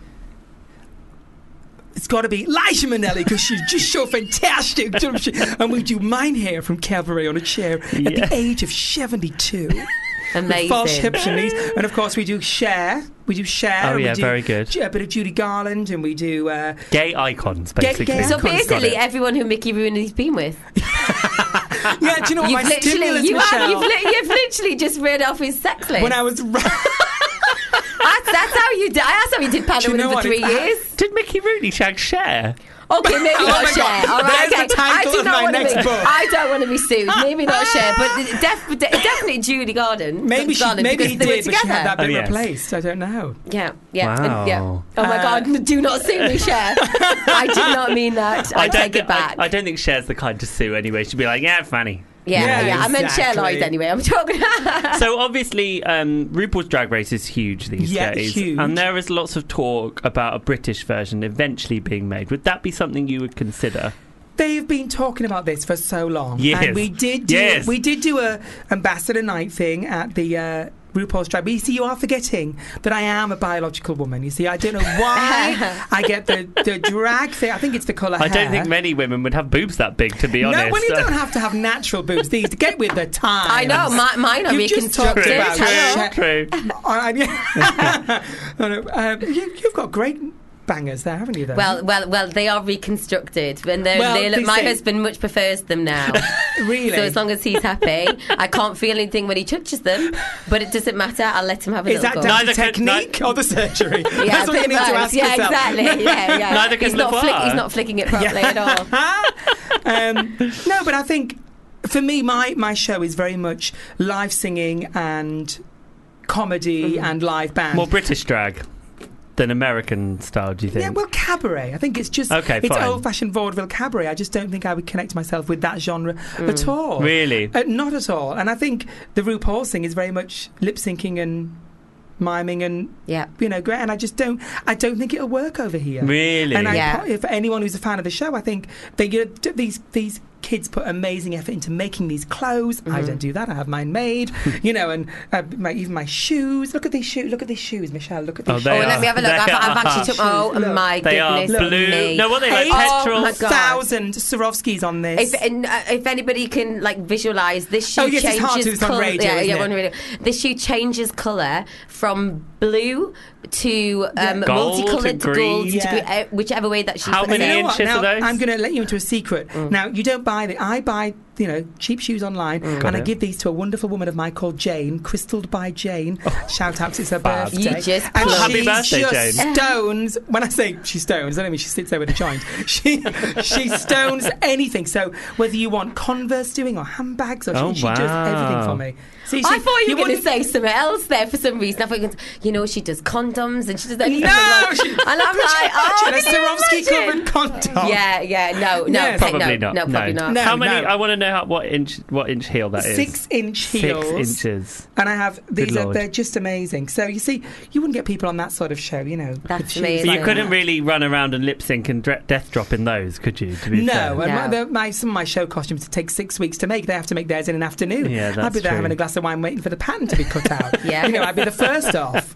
[SPEAKER 7] It's got to be Liza Minnelli because she's just so fantastic. doesn't she? And we do Mine Hair from Cabaret on a chair at
[SPEAKER 5] Yeah.
[SPEAKER 7] the age of 72.
[SPEAKER 6] Amazing.
[SPEAKER 7] False hips and knees. And of course we do Cher. We do Cher.
[SPEAKER 5] Oh,
[SPEAKER 7] and we
[SPEAKER 5] yeah,
[SPEAKER 7] do
[SPEAKER 5] very good.
[SPEAKER 7] A bit of Judy Garland, and we do.
[SPEAKER 5] Gay icons,
[SPEAKER 7] Gay-
[SPEAKER 5] basically.
[SPEAKER 7] gay
[SPEAKER 6] So
[SPEAKER 7] icons.
[SPEAKER 6] basically,
[SPEAKER 5] Got it.
[SPEAKER 6] everyone who Mickey Rooney's been with,
[SPEAKER 7] Yeah, do you know what my stimulus, Michelle?
[SPEAKER 6] you've literally just read off his sex list.
[SPEAKER 7] When I was
[SPEAKER 6] That's how you did. That's how you did
[SPEAKER 7] Do
[SPEAKER 6] Panda
[SPEAKER 7] you know
[SPEAKER 6] for
[SPEAKER 7] what?
[SPEAKER 6] 3
[SPEAKER 7] It's-
[SPEAKER 6] years.
[SPEAKER 5] Did Mickey Rooney shag Cher?
[SPEAKER 6] Okay, maybe
[SPEAKER 7] Oh
[SPEAKER 6] not
[SPEAKER 7] my
[SPEAKER 6] Cher.
[SPEAKER 7] God.
[SPEAKER 6] All right,
[SPEAKER 7] There's
[SPEAKER 6] okay.
[SPEAKER 7] the title
[SPEAKER 6] I do
[SPEAKER 7] of
[SPEAKER 6] not
[SPEAKER 7] my
[SPEAKER 6] want to
[SPEAKER 7] next
[SPEAKER 6] be.
[SPEAKER 7] book.
[SPEAKER 6] I don't want to be sued. Maybe not Cher, but definitely Judy Garland.
[SPEAKER 7] maybe
[SPEAKER 6] Garland,
[SPEAKER 7] maybe
[SPEAKER 6] because
[SPEAKER 7] he
[SPEAKER 6] they were
[SPEAKER 7] did, but she had that
[SPEAKER 5] Oh,
[SPEAKER 7] bit
[SPEAKER 5] yes.
[SPEAKER 7] replaced. I don't know.
[SPEAKER 6] Yeah, yeah,
[SPEAKER 5] Wow.
[SPEAKER 6] and- yeah. Oh my God! Do not sue me, Cher. I did not mean that. I take it back.
[SPEAKER 5] I don't think Cher's the kind to sue anyway. She'd be like, yeah, funny.
[SPEAKER 6] Yeah,
[SPEAKER 7] Yeah,
[SPEAKER 6] I meant Cher
[SPEAKER 7] exactly.
[SPEAKER 6] Lloyd anyway. I'm talking.
[SPEAKER 5] So obviously, RuPaul's Drag Race is huge these
[SPEAKER 7] Yeah,
[SPEAKER 5] days,
[SPEAKER 7] huge.
[SPEAKER 5] and there is lots of talk about a British version eventually being made. Would that be something you would consider?
[SPEAKER 7] They've been talking about this for so long,
[SPEAKER 5] Yes.
[SPEAKER 7] and we did do a ambassador night thing at the RuPaul's Drag. But you see, you are forgetting that I am a biological woman. You see, I don't know why I get the drag thing. I think it's the colour
[SPEAKER 5] I
[SPEAKER 7] hair.
[SPEAKER 5] don't think many women would have boobs that big, to be honest.
[SPEAKER 7] No, well, you don't have to have natural boobs. These get with the time.
[SPEAKER 6] I know mine are
[SPEAKER 7] You've just talked
[SPEAKER 6] reconstructed.
[SPEAKER 7] about
[SPEAKER 6] Hello.
[SPEAKER 5] True.
[SPEAKER 7] You've got great bangers there, haven't you? Though?
[SPEAKER 6] Well, they are reconstructed, and
[SPEAKER 7] Well,
[SPEAKER 6] they look,
[SPEAKER 7] they
[SPEAKER 6] my
[SPEAKER 7] say-
[SPEAKER 6] husband much prefers them now.
[SPEAKER 7] really.
[SPEAKER 6] So as long as he's happy, I can't feel anything when he touches them, but it doesn't matter. I'll let him have a
[SPEAKER 7] Is that
[SPEAKER 6] little go.
[SPEAKER 7] down to
[SPEAKER 5] Neither can-
[SPEAKER 7] technique or the surgery?
[SPEAKER 6] Yeah,
[SPEAKER 7] That's what you
[SPEAKER 6] pretty
[SPEAKER 7] need to
[SPEAKER 6] much.
[SPEAKER 7] ask
[SPEAKER 6] Yeah,
[SPEAKER 7] yourself.
[SPEAKER 6] exactly. Yeah.
[SPEAKER 5] Neither can
[SPEAKER 6] he's not
[SPEAKER 5] LeVar.
[SPEAKER 6] he's not flicking it properly at all.
[SPEAKER 7] No, but I think for me, my show is very much live singing and comedy and live band.
[SPEAKER 5] More British drag than American style, do you think?
[SPEAKER 7] Yeah, well, cabaret. I think it's just
[SPEAKER 5] Okay,
[SPEAKER 7] it's
[SPEAKER 5] fine.
[SPEAKER 7] old-fashioned vaudeville cabaret. I just don't think I would connect myself with that genre at all.
[SPEAKER 5] Really?
[SPEAKER 7] Not at all. And I think the RuPaul thing is very much lip syncing and miming and
[SPEAKER 6] Yeah.
[SPEAKER 7] great. And I don't think it'll work over here.
[SPEAKER 5] Really?
[SPEAKER 7] And
[SPEAKER 6] Yeah.
[SPEAKER 7] if anyone who's a fan of the show, I think these kids put amazing effort into making these clothes. I don't do that. I have mine made. And even my shoes. Look at these shoes. Look at these shoes, Michelle. Look at these.
[SPEAKER 5] Oh,
[SPEAKER 7] shoes.
[SPEAKER 5] they
[SPEAKER 6] Oh, let me have a look.
[SPEAKER 5] They
[SPEAKER 6] I've
[SPEAKER 5] are.
[SPEAKER 6] actually took. Oh
[SPEAKER 7] Look.
[SPEAKER 6] my
[SPEAKER 5] They are
[SPEAKER 6] goodness
[SPEAKER 5] blue.
[SPEAKER 6] me!
[SPEAKER 5] No, what they like?
[SPEAKER 7] Eight-
[SPEAKER 5] Petrol.
[SPEAKER 6] Oh my God.
[SPEAKER 7] 1,000 Swarovskis on this.
[SPEAKER 6] If anybody can visualize this shoe
[SPEAKER 7] Oh, yes, it's
[SPEAKER 6] changes
[SPEAKER 7] hard to, it's on
[SPEAKER 6] colour.
[SPEAKER 7] radio,
[SPEAKER 6] yeah,
[SPEAKER 7] isn't it?
[SPEAKER 6] on radio. This shoe changes colour from blue to
[SPEAKER 5] Gold
[SPEAKER 6] multicolored
[SPEAKER 5] to
[SPEAKER 6] to gold
[SPEAKER 5] green.
[SPEAKER 6] to green, whichever way that she
[SPEAKER 5] How
[SPEAKER 6] puts
[SPEAKER 5] many
[SPEAKER 6] it.
[SPEAKER 7] You know what?
[SPEAKER 5] inches
[SPEAKER 7] Now,
[SPEAKER 5] are those?
[SPEAKER 7] I'm going to let you into a secret. Now, you don't buy the. I buy, cheap shoes online, and I
[SPEAKER 5] it.
[SPEAKER 7] give these to a wonderful woman of mine called Jane, crystalled by Jane. Shout out, 'cause it's her
[SPEAKER 5] Fab.
[SPEAKER 7] birthday.
[SPEAKER 6] You just
[SPEAKER 7] and
[SPEAKER 6] plug.
[SPEAKER 5] Happy
[SPEAKER 7] she
[SPEAKER 5] birthday,
[SPEAKER 7] just
[SPEAKER 5] Jane.
[SPEAKER 7] stones. When I say she stones, I don't mean she sits there with a joint. She stones anything. So whether you want Converse doing or handbags, or
[SPEAKER 5] Oh,
[SPEAKER 7] she does everything
[SPEAKER 5] wow.
[SPEAKER 7] for me. See,
[SPEAKER 6] I thought you were going to
[SPEAKER 7] wouldn't-
[SPEAKER 6] say something else there for some reason. I thought you were going to, she does condoms and she does anything.
[SPEAKER 7] No,
[SPEAKER 6] like,
[SPEAKER 7] she,
[SPEAKER 6] and I'm like,
[SPEAKER 7] a
[SPEAKER 6] can you
[SPEAKER 7] Swarovski
[SPEAKER 6] imagine?
[SPEAKER 7] covered condom.
[SPEAKER 6] Yeah, no,
[SPEAKER 7] Yes.
[SPEAKER 5] Probably not.
[SPEAKER 6] No, probably not.
[SPEAKER 7] No.
[SPEAKER 5] How many? I want to know what inch heel that is.
[SPEAKER 7] 6-inch heels.
[SPEAKER 5] 6 inches.
[SPEAKER 7] And I have these.
[SPEAKER 5] Lord.
[SPEAKER 7] They're just amazing. So you see, you wouldn't get people on that sort of show, you know.
[SPEAKER 6] That's
[SPEAKER 7] with shoes
[SPEAKER 6] amazing.
[SPEAKER 5] But
[SPEAKER 7] like
[SPEAKER 5] you couldn't
[SPEAKER 7] that.
[SPEAKER 5] really run around and lip sync and death drop in those, could you? To be fair?
[SPEAKER 7] No, and
[SPEAKER 6] No.
[SPEAKER 7] some of my show costumes take 6 weeks to make. They have to make theirs in an afternoon.
[SPEAKER 5] Yeah,
[SPEAKER 7] I'd
[SPEAKER 5] that's
[SPEAKER 7] be there
[SPEAKER 5] true.
[SPEAKER 7] having a glass of wine waiting for the pattern to be cut out.
[SPEAKER 6] Yeah.
[SPEAKER 7] You know, I'd be the first off.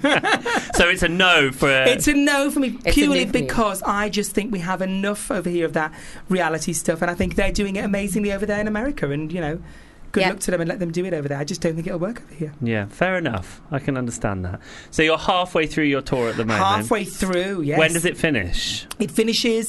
[SPEAKER 5] So it's a no for.
[SPEAKER 7] It's a no for me,
[SPEAKER 6] It's a
[SPEAKER 7] purely
[SPEAKER 6] no for you.
[SPEAKER 7] because I just think we have enough over here of that reality stuff, and I think they're doing it amazingly over there in America, and, you know, good
[SPEAKER 6] Yeah.
[SPEAKER 7] luck to them and let them do it over there. I just don't think it'll work over here.
[SPEAKER 5] Yeah, fair enough. I can understand that. So you're halfway through your tour at the moment.
[SPEAKER 7] Halfway through, yes.
[SPEAKER 5] When does it finish?
[SPEAKER 7] It finishes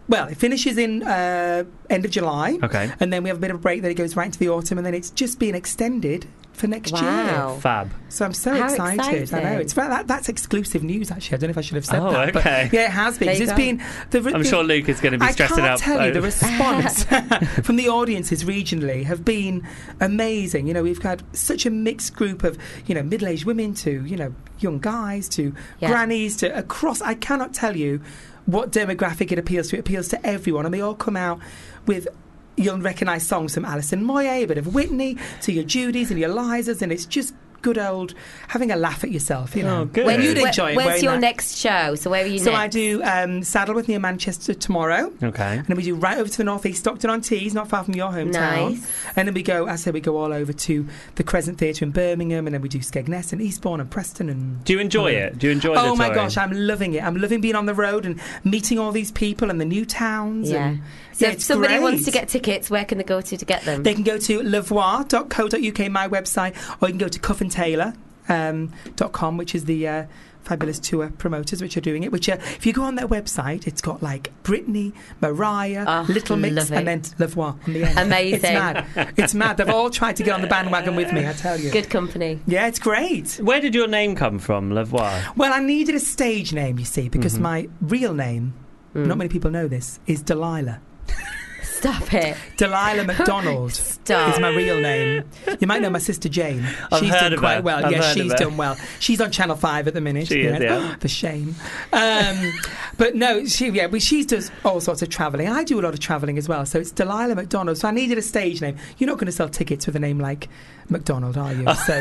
[SPEAKER 7] in end of July.
[SPEAKER 5] Okay.
[SPEAKER 7] And then we have a bit of a break, then it goes right into the autumn, and then it's just been extended for next
[SPEAKER 6] Wow.
[SPEAKER 7] year.
[SPEAKER 5] Fab.
[SPEAKER 7] So I'm so
[SPEAKER 6] How
[SPEAKER 7] excited. I know.
[SPEAKER 6] exciting.
[SPEAKER 7] It's that's exclusive news, actually. I don't know if I should have said
[SPEAKER 5] Oh,
[SPEAKER 7] that. But
[SPEAKER 5] okay.
[SPEAKER 7] yeah, it has been.
[SPEAKER 6] There you
[SPEAKER 7] It's
[SPEAKER 6] go.
[SPEAKER 7] been
[SPEAKER 5] I'm sure Luke is going to be
[SPEAKER 7] I
[SPEAKER 5] stressing
[SPEAKER 7] can't
[SPEAKER 5] out.
[SPEAKER 7] tell you, the response from the audiences regionally have been amazing. You know, we've had such a mixed group of, you know, middle-aged women to, you know, young guys to
[SPEAKER 6] Yeah.
[SPEAKER 7] grannies to across. I cannot tell you what demographic it appeals to. It appeals to everyone, and they all come out with. You'll recognise songs from Alison Moyet, a bit of Whitney, to your Judys and your Lizas, and it's just good old having a laugh at yourself, you know.
[SPEAKER 5] Oh, good.
[SPEAKER 6] When
[SPEAKER 7] You'd enjoy it.
[SPEAKER 6] Where's
[SPEAKER 7] wearing
[SPEAKER 6] your
[SPEAKER 7] that.
[SPEAKER 6] next show? So where are you
[SPEAKER 7] So
[SPEAKER 6] next?
[SPEAKER 7] I do Saddleworth near Manchester tomorrow.
[SPEAKER 5] Okay.
[SPEAKER 7] And then we do right over to the northeast, Stockton-on-Tees, not far from your hometown.
[SPEAKER 6] Nice.
[SPEAKER 7] And then we go, as I said, we go all over to the Crescent Theatre in Birmingham, and then we do Skegness and Eastbourne and Preston. And
[SPEAKER 5] Do you enjoy it? Do you enjoy the
[SPEAKER 7] oh my
[SPEAKER 5] touring?
[SPEAKER 7] gosh, I'm loving it. I'm loving being on the road and meeting all these people and the new towns.
[SPEAKER 6] Yeah.
[SPEAKER 7] And,
[SPEAKER 6] So
[SPEAKER 7] yeah,
[SPEAKER 6] if
[SPEAKER 7] it's
[SPEAKER 6] somebody
[SPEAKER 7] great.
[SPEAKER 6] wants to get tickets, where can they go to get them?
[SPEAKER 7] They can go to levoir.co.uk, my website, or you can go to cuffandtaylor.com, which is the fabulous tour promoters which are doing it. Which if you go on their website, it's got like Britney, Mariah,
[SPEAKER 6] Oh,
[SPEAKER 7] Little Mix,
[SPEAKER 6] love it.
[SPEAKER 7] and then Levoir on the end.
[SPEAKER 6] Amazing.
[SPEAKER 7] It's mad. It's mad. They've all tried to get on the bandwagon with me, I tell you.
[SPEAKER 6] Good company.
[SPEAKER 7] Yeah, it's great.
[SPEAKER 5] Where did your name come from, Levoir?
[SPEAKER 7] Well, I needed a stage name, you see, because my real name, not many people know this, is Delilah.
[SPEAKER 6] Stop it.
[SPEAKER 7] Delilah McDonald
[SPEAKER 6] Stop.
[SPEAKER 7] is my real name. You might know my sister Jane.
[SPEAKER 5] I've
[SPEAKER 7] She's
[SPEAKER 5] heard
[SPEAKER 7] done
[SPEAKER 5] of
[SPEAKER 7] quite
[SPEAKER 5] her.
[SPEAKER 7] well.
[SPEAKER 5] I've
[SPEAKER 7] Yes,
[SPEAKER 5] heard of
[SPEAKER 7] she's
[SPEAKER 5] her.
[SPEAKER 7] done well. She's on Channel 5 at the minute.
[SPEAKER 5] She is, yeah.
[SPEAKER 7] The shame. But no, she does all sorts of travelling. I do a lot of travelling as well. So it's Delilah McDonald. So I needed a stage name. You're not going to sell tickets with a name like McDonald, are you? So